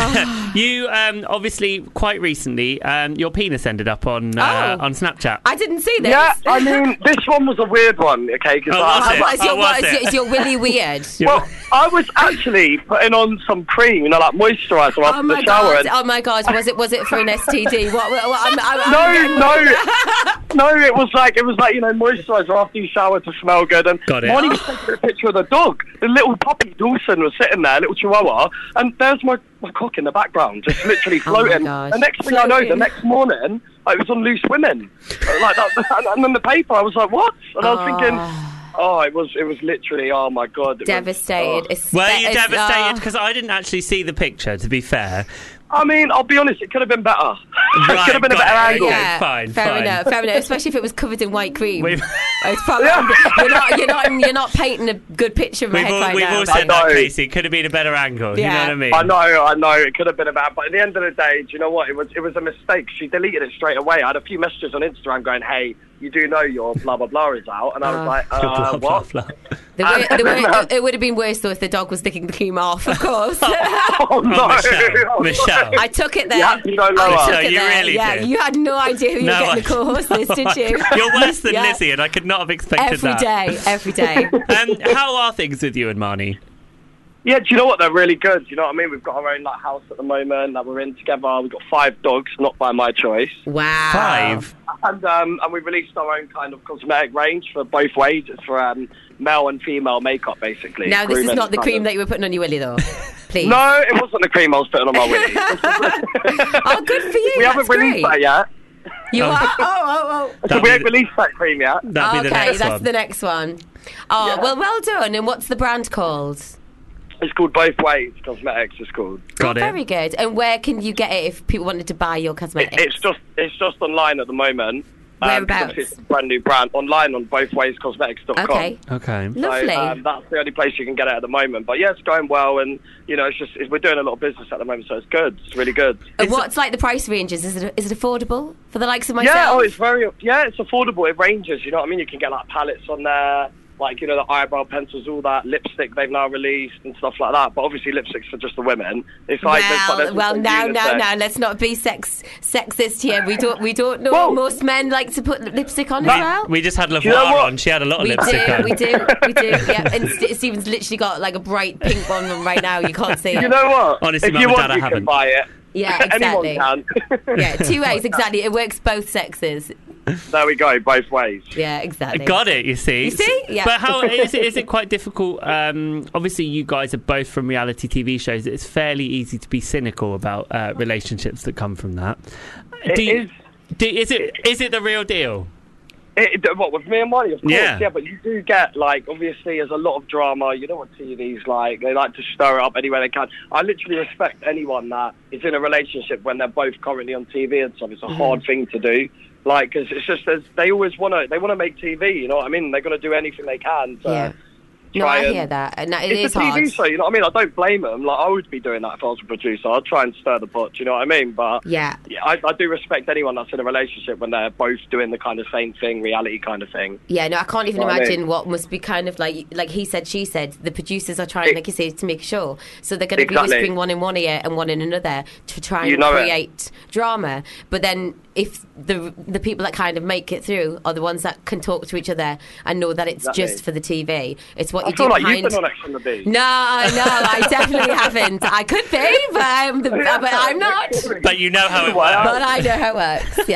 [SPEAKER 5] You obviously quite recently, your penis ended up on Snapchat.
[SPEAKER 6] I didn't see this.
[SPEAKER 9] Yeah, I mean, this one was a weird one, okay? Cause
[SPEAKER 5] Oh, was it?
[SPEAKER 6] What is your,
[SPEAKER 5] Oh,
[SPEAKER 6] what
[SPEAKER 5] was
[SPEAKER 6] is,
[SPEAKER 5] it?
[SPEAKER 6] is your willy weird?
[SPEAKER 9] Well, I was actually putting on some cream, you know, like moisturiser after
[SPEAKER 6] Oh my
[SPEAKER 9] the shower.
[SPEAKER 6] god! Oh my god! Was it for an STD?
[SPEAKER 9] No, it was like you know, moisturiser after you shower to smell good. And
[SPEAKER 5] Got it.
[SPEAKER 9] Marnie was taking a picture of the dog. The little puppy Dawson was sitting there, little Chihuahua, and there's my cock in the background, just literally floating.
[SPEAKER 6] gosh.
[SPEAKER 9] The next thing I know, the
[SPEAKER 6] Floating.
[SPEAKER 9] next morning, it was on Loose Women, like that. And then the paper, I was like, what? And I was thinking, oh, it was literally, oh my god, it was-
[SPEAKER 6] Devastated.
[SPEAKER 9] oh.
[SPEAKER 5] Were you devastated? Because I didn't actually see the picture, to be fair.
[SPEAKER 9] I mean, I'll be honest, it could have been better. It
[SPEAKER 5] Right,
[SPEAKER 9] could have been a
[SPEAKER 5] got
[SPEAKER 9] better
[SPEAKER 5] it.
[SPEAKER 9] angle.
[SPEAKER 5] Yeah. Fine.
[SPEAKER 6] Fair enough. Especially if it was covered in white cream.
[SPEAKER 5] We've-
[SPEAKER 6] It's probably, you're not painting a good picture of my
[SPEAKER 5] We've
[SPEAKER 6] head
[SPEAKER 5] all,
[SPEAKER 6] right
[SPEAKER 5] we've
[SPEAKER 6] now.
[SPEAKER 5] all
[SPEAKER 6] but-
[SPEAKER 5] said that,
[SPEAKER 9] know.
[SPEAKER 5] Casey. It could have been a better angle.
[SPEAKER 6] Yeah.
[SPEAKER 5] You know what I mean?
[SPEAKER 9] I know, it could have been a bad, but at the end of the day, do you know what? It was a mistake. She deleted it straight away. I had a few messages on Instagram going, hey, you do know your blah, blah, blah is out. And I was like,
[SPEAKER 5] Blah, blah,
[SPEAKER 9] what?
[SPEAKER 5] blah.
[SPEAKER 6] It would have been worse though if the dog was licking the cream off, of course.
[SPEAKER 9] Oh, no.
[SPEAKER 5] Michelle.
[SPEAKER 6] I took it there.
[SPEAKER 9] Yeah, you don't know
[SPEAKER 6] I
[SPEAKER 9] her.
[SPEAKER 6] took it
[SPEAKER 5] You
[SPEAKER 6] there.
[SPEAKER 5] really
[SPEAKER 6] yeah,
[SPEAKER 5] did.
[SPEAKER 6] you had no idea who you
[SPEAKER 5] No,
[SPEAKER 6] were getting the co-host this, did you?
[SPEAKER 5] You're worse than
[SPEAKER 6] Yeah.
[SPEAKER 5] Lizzie, and I could not have expected
[SPEAKER 6] Every day.
[SPEAKER 5] How are things with you and Marnie?
[SPEAKER 9] Yeah, do you know what? They're really good. Do you know what I mean? We've got our own like house at the moment that we're in together. We've got 5 dogs, not by my choice.
[SPEAKER 6] Wow.
[SPEAKER 5] 5.
[SPEAKER 9] And we released our own kind of cosmetic range for both ways. It's for male and female makeup, basically.
[SPEAKER 6] Now, this is
[SPEAKER 9] Grooming
[SPEAKER 6] not the
[SPEAKER 9] kind
[SPEAKER 6] cream
[SPEAKER 9] of-
[SPEAKER 6] that you were putting on your willy, though. Please.
[SPEAKER 9] No, it wasn't the cream I was putting on my willy.
[SPEAKER 6] Oh, good for you.
[SPEAKER 9] We
[SPEAKER 6] That's
[SPEAKER 9] haven't released
[SPEAKER 6] great.
[SPEAKER 9] that yet.
[SPEAKER 6] You are? Oh.
[SPEAKER 9] So
[SPEAKER 5] That'll
[SPEAKER 9] we
[SPEAKER 5] be
[SPEAKER 9] haven't released that cream yet.
[SPEAKER 5] That'll be the
[SPEAKER 6] Okay,
[SPEAKER 5] next
[SPEAKER 6] that's
[SPEAKER 5] one.
[SPEAKER 6] the next one. Oh,
[SPEAKER 9] Yeah.
[SPEAKER 6] well done. And what's the brand called?
[SPEAKER 9] It's called Both Ways Cosmetics. It's called.
[SPEAKER 5] Got it.
[SPEAKER 6] Very good. And where can you get it if people wanted to buy your cosmetics?
[SPEAKER 9] It's just online at the moment.
[SPEAKER 6] Whereabouts?
[SPEAKER 9] It's a brand new brand online on bothwayscosmetics.com.
[SPEAKER 6] Okay.
[SPEAKER 5] Okay.
[SPEAKER 6] Lovely.
[SPEAKER 9] So, that's the only place you can get it at the moment. But yeah, it's going well, and you know, we're doing a lot of business at the moment, so it's good. It's really good.
[SPEAKER 6] And what's like the price ranges? Is it affordable for the likes of myself?
[SPEAKER 9] Yeah, it's affordable. It ranges. You know what I mean? You can get like palettes on there, like the eyebrow pencils, all that lipstick they've now released and stuff like that. But obviously, lipsticks for just the women. It's like
[SPEAKER 6] now, let's not be sexist here. We don't know.
[SPEAKER 9] Well,
[SPEAKER 6] most men like to put lipstick on as well.
[SPEAKER 5] We just had
[SPEAKER 9] know
[SPEAKER 5] LaVar
[SPEAKER 9] what?
[SPEAKER 5] on. She had a lot of
[SPEAKER 6] We
[SPEAKER 5] lipstick on.
[SPEAKER 6] do. Yeah, and Stephen's literally got like a bright pink one on right now. You can't see it.
[SPEAKER 9] You know what?
[SPEAKER 5] Honestly,
[SPEAKER 9] if
[SPEAKER 5] Mum
[SPEAKER 9] you
[SPEAKER 5] and
[SPEAKER 9] want,
[SPEAKER 5] Dad, I
[SPEAKER 9] you
[SPEAKER 5] haven't.
[SPEAKER 9] can buy it.
[SPEAKER 6] Yeah, exactly.
[SPEAKER 9] Anyone can.
[SPEAKER 6] Yeah, 2 ways exactly. It works both sexes.
[SPEAKER 9] There we go, both ways.
[SPEAKER 6] Yeah, exactly.
[SPEAKER 5] Got it, you see.
[SPEAKER 6] You see? Yeah.
[SPEAKER 5] But how is it quite difficult? Obviously, you guys are both from reality TV shows. It's fairly easy to be cynical about relationships that come from that. Is it the real deal?
[SPEAKER 9] What, with me and Marty? Of course,
[SPEAKER 5] Yeah.
[SPEAKER 9] yeah, but you do get, like, obviously there's a lot of drama. You know what TV's like. They like to stir it up any way they can. I literally respect anyone that is in a relationship when they're both currently on TV and stuff. It's a hard thing to do. Like, because it's just, they always want to make TV, you know what I mean? They're going to do anything they can to
[SPEAKER 6] Yeah. No,
[SPEAKER 9] try
[SPEAKER 6] I
[SPEAKER 9] and...
[SPEAKER 6] hear that. And it
[SPEAKER 9] It's
[SPEAKER 6] is
[SPEAKER 9] a TV
[SPEAKER 6] hard.
[SPEAKER 9] show, you know what I mean? I don't blame them. Like, I would be doing that if I was a producer. I'd try and stir the pot, you know what I mean? But
[SPEAKER 6] Yeah.
[SPEAKER 9] I do respect anyone that's in a relationship when they're both doing the kind of same thing, reality kind of thing.
[SPEAKER 6] Yeah, no, I can't even
[SPEAKER 9] Know what I
[SPEAKER 6] imagine
[SPEAKER 9] mean?
[SPEAKER 6] what must be kind of like he said, she said. The producers are trying, like you say, to make a show. So they're going to be
[SPEAKER 9] Exactly.
[SPEAKER 6] whispering one in one ear and one in another to try
[SPEAKER 9] You
[SPEAKER 6] and
[SPEAKER 9] know it.
[SPEAKER 6] create drama. But then if the people that kind of make it through are the ones that can talk to each other and know that it's
[SPEAKER 9] Exactly.
[SPEAKER 6] just for the TV. It's what
[SPEAKER 9] I
[SPEAKER 6] you do
[SPEAKER 9] feel like
[SPEAKER 6] behind...
[SPEAKER 9] you've been on X on the Beach.
[SPEAKER 6] No, I definitely haven't. I could be, but I'm not.
[SPEAKER 5] But you know how it
[SPEAKER 9] Wow.
[SPEAKER 5] works.
[SPEAKER 6] But I know how it works,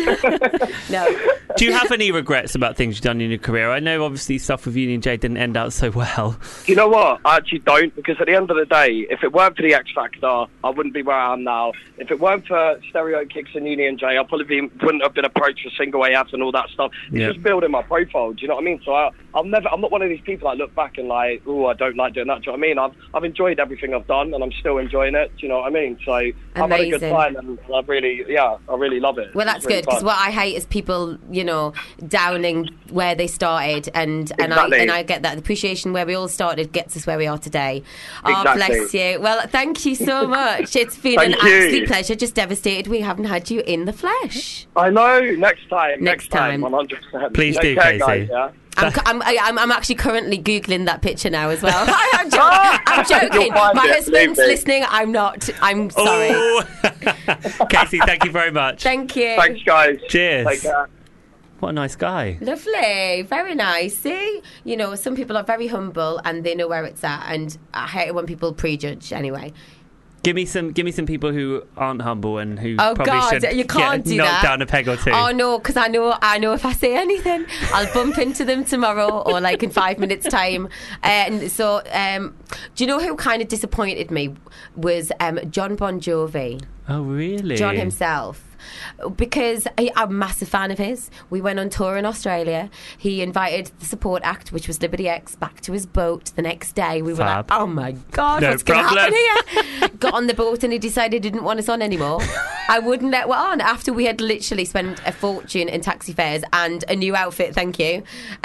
[SPEAKER 6] yes. No.
[SPEAKER 5] Do you have any regrets about things you've done in your career? I know, obviously, stuff with Union J didn't end out so well.
[SPEAKER 9] You know what? I actually don't, because at the end of the day, if it weren't for the X Factor, I wouldn't be where I am now. If it weren't for Stereo Kicks and Union J, I probably wouldn't have been approached for Single AF and all that stuff. It's
[SPEAKER 5] Yeah.
[SPEAKER 9] just building my profile. Do you know what I mean? So I'm not one of these people that look back and like, oh, I don't like doing that. Do you know what I mean? I've enjoyed everything I've done, and I'm still enjoying it. Do you know what I mean? So I've had a good
[SPEAKER 6] Amazing.
[SPEAKER 9] time, and I really love it.
[SPEAKER 6] Well, that's
[SPEAKER 9] It's really
[SPEAKER 6] good, because
[SPEAKER 9] fun.
[SPEAKER 6] what I hate is people, downing where they started, and
[SPEAKER 9] Exactly.
[SPEAKER 6] I get that. The appreciation where we all started gets us where we are today. Oh,
[SPEAKER 9] Exactly.
[SPEAKER 6] bless you. Well, thank you so much. It's been
[SPEAKER 9] Thank
[SPEAKER 6] an
[SPEAKER 9] you.
[SPEAKER 6] absolute pleasure. Just devastated we haven't had you in the flesh.
[SPEAKER 9] I know. Next time.
[SPEAKER 6] Next time.
[SPEAKER 9] 100%.
[SPEAKER 5] Please
[SPEAKER 9] Take
[SPEAKER 5] do,
[SPEAKER 9] care,
[SPEAKER 5] Casey.
[SPEAKER 9] guys, yeah?
[SPEAKER 6] I'm actually currently Googling that picture now as well. I'm joking.
[SPEAKER 9] You'll find
[SPEAKER 6] My
[SPEAKER 9] it,
[SPEAKER 6] husband's
[SPEAKER 9] believe me.
[SPEAKER 6] listening. I'm not. I'm sorry.
[SPEAKER 5] Oh. Casey, thank you very much.
[SPEAKER 6] Thank you.
[SPEAKER 9] Thanks, guys.
[SPEAKER 5] Cheers.
[SPEAKER 9] Take care.
[SPEAKER 5] What a nice guy.
[SPEAKER 6] Lovely, very nice. See, some people are very humble and they know where it's at, and I hate it when people prejudge. Anyway,
[SPEAKER 5] Give me some people who aren't humble and who
[SPEAKER 6] oh
[SPEAKER 5] probably
[SPEAKER 6] God,
[SPEAKER 5] should
[SPEAKER 6] you can't
[SPEAKER 5] get
[SPEAKER 6] do
[SPEAKER 5] knocked
[SPEAKER 6] that.
[SPEAKER 5] down a peg or two.
[SPEAKER 6] Oh no, because I know if I say anything, I'll bump into them tomorrow or like in 5 minutes' time. And so, do you know who kind of disappointed me was John Bon Jovi.
[SPEAKER 5] Oh, really?
[SPEAKER 6] John himself. Because I'm a massive fan of his. We went on tour in Australia. He invited the support act, which was Liberty X, back to his boat the next day. We were
[SPEAKER 5] Fab.
[SPEAKER 6] like, oh my God,
[SPEAKER 5] No
[SPEAKER 6] what's going to
[SPEAKER 5] problem.
[SPEAKER 6] happen here? Got on the boat and he decided he didn't want us on anymore. I wouldn't let one on after we had literally spent a fortune in taxi fares and a new outfit, thank you.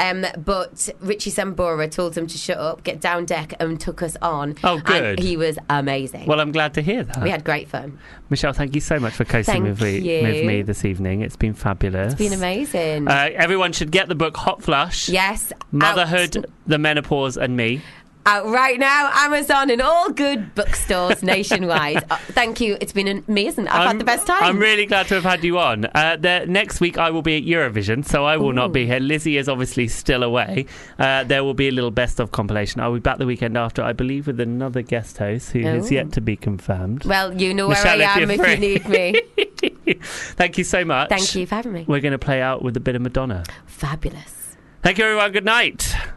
[SPEAKER 6] But Richie Sambora told him to shut up, get down deck, and took us on.
[SPEAKER 5] Oh, good.
[SPEAKER 6] And he was amazing.
[SPEAKER 5] Well, I'm glad to hear that.
[SPEAKER 6] We had great fun.
[SPEAKER 5] Michelle, thank you so much for coasting
[SPEAKER 6] Thank
[SPEAKER 5] with
[SPEAKER 6] you.
[SPEAKER 5] me this evening. It's been fabulous.
[SPEAKER 6] It's been amazing.
[SPEAKER 5] Everyone should get the book Hot Flush.
[SPEAKER 6] Yes.
[SPEAKER 5] Motherhood, the Menopause, and Me.
[SPEAKER 6] Out right now, Amazon and all good bookstores nationwide. Thank you. It's been amazing. I've had the best time.
[SPEAKER 5] I'm really glad to have had you on. Next week I will be at Eurovision, so I will not be here. Lizzie is obviously still away. There will be a little best of compilation. I'll be back the weekend after, I believe, with another guest host who has
[SPEAKER 6] Ooh.
[SPEAKER 5] yet to be confirmed.
[SPEAKER 6] Well, you know
[SPEAKER 5] Michelle,
[SPEAKER 6] where I am
[SPEAKER 5] if
[SPEAKER 6] if
[SPEAKER 5] you're
[SPEAKER 6] you
[SPEAKER 5] free.
[SPEAKER 6] need me.
[SPEAKER 5] Thank you so much.
[SPEAKER 6] Thank you for having me.
[SPEAKER 5] We're going to play out with a bit of Madonna.
[SPEAKER 6] Fabulous.
[SPEAKER 5] Thank you, everyone. Good night.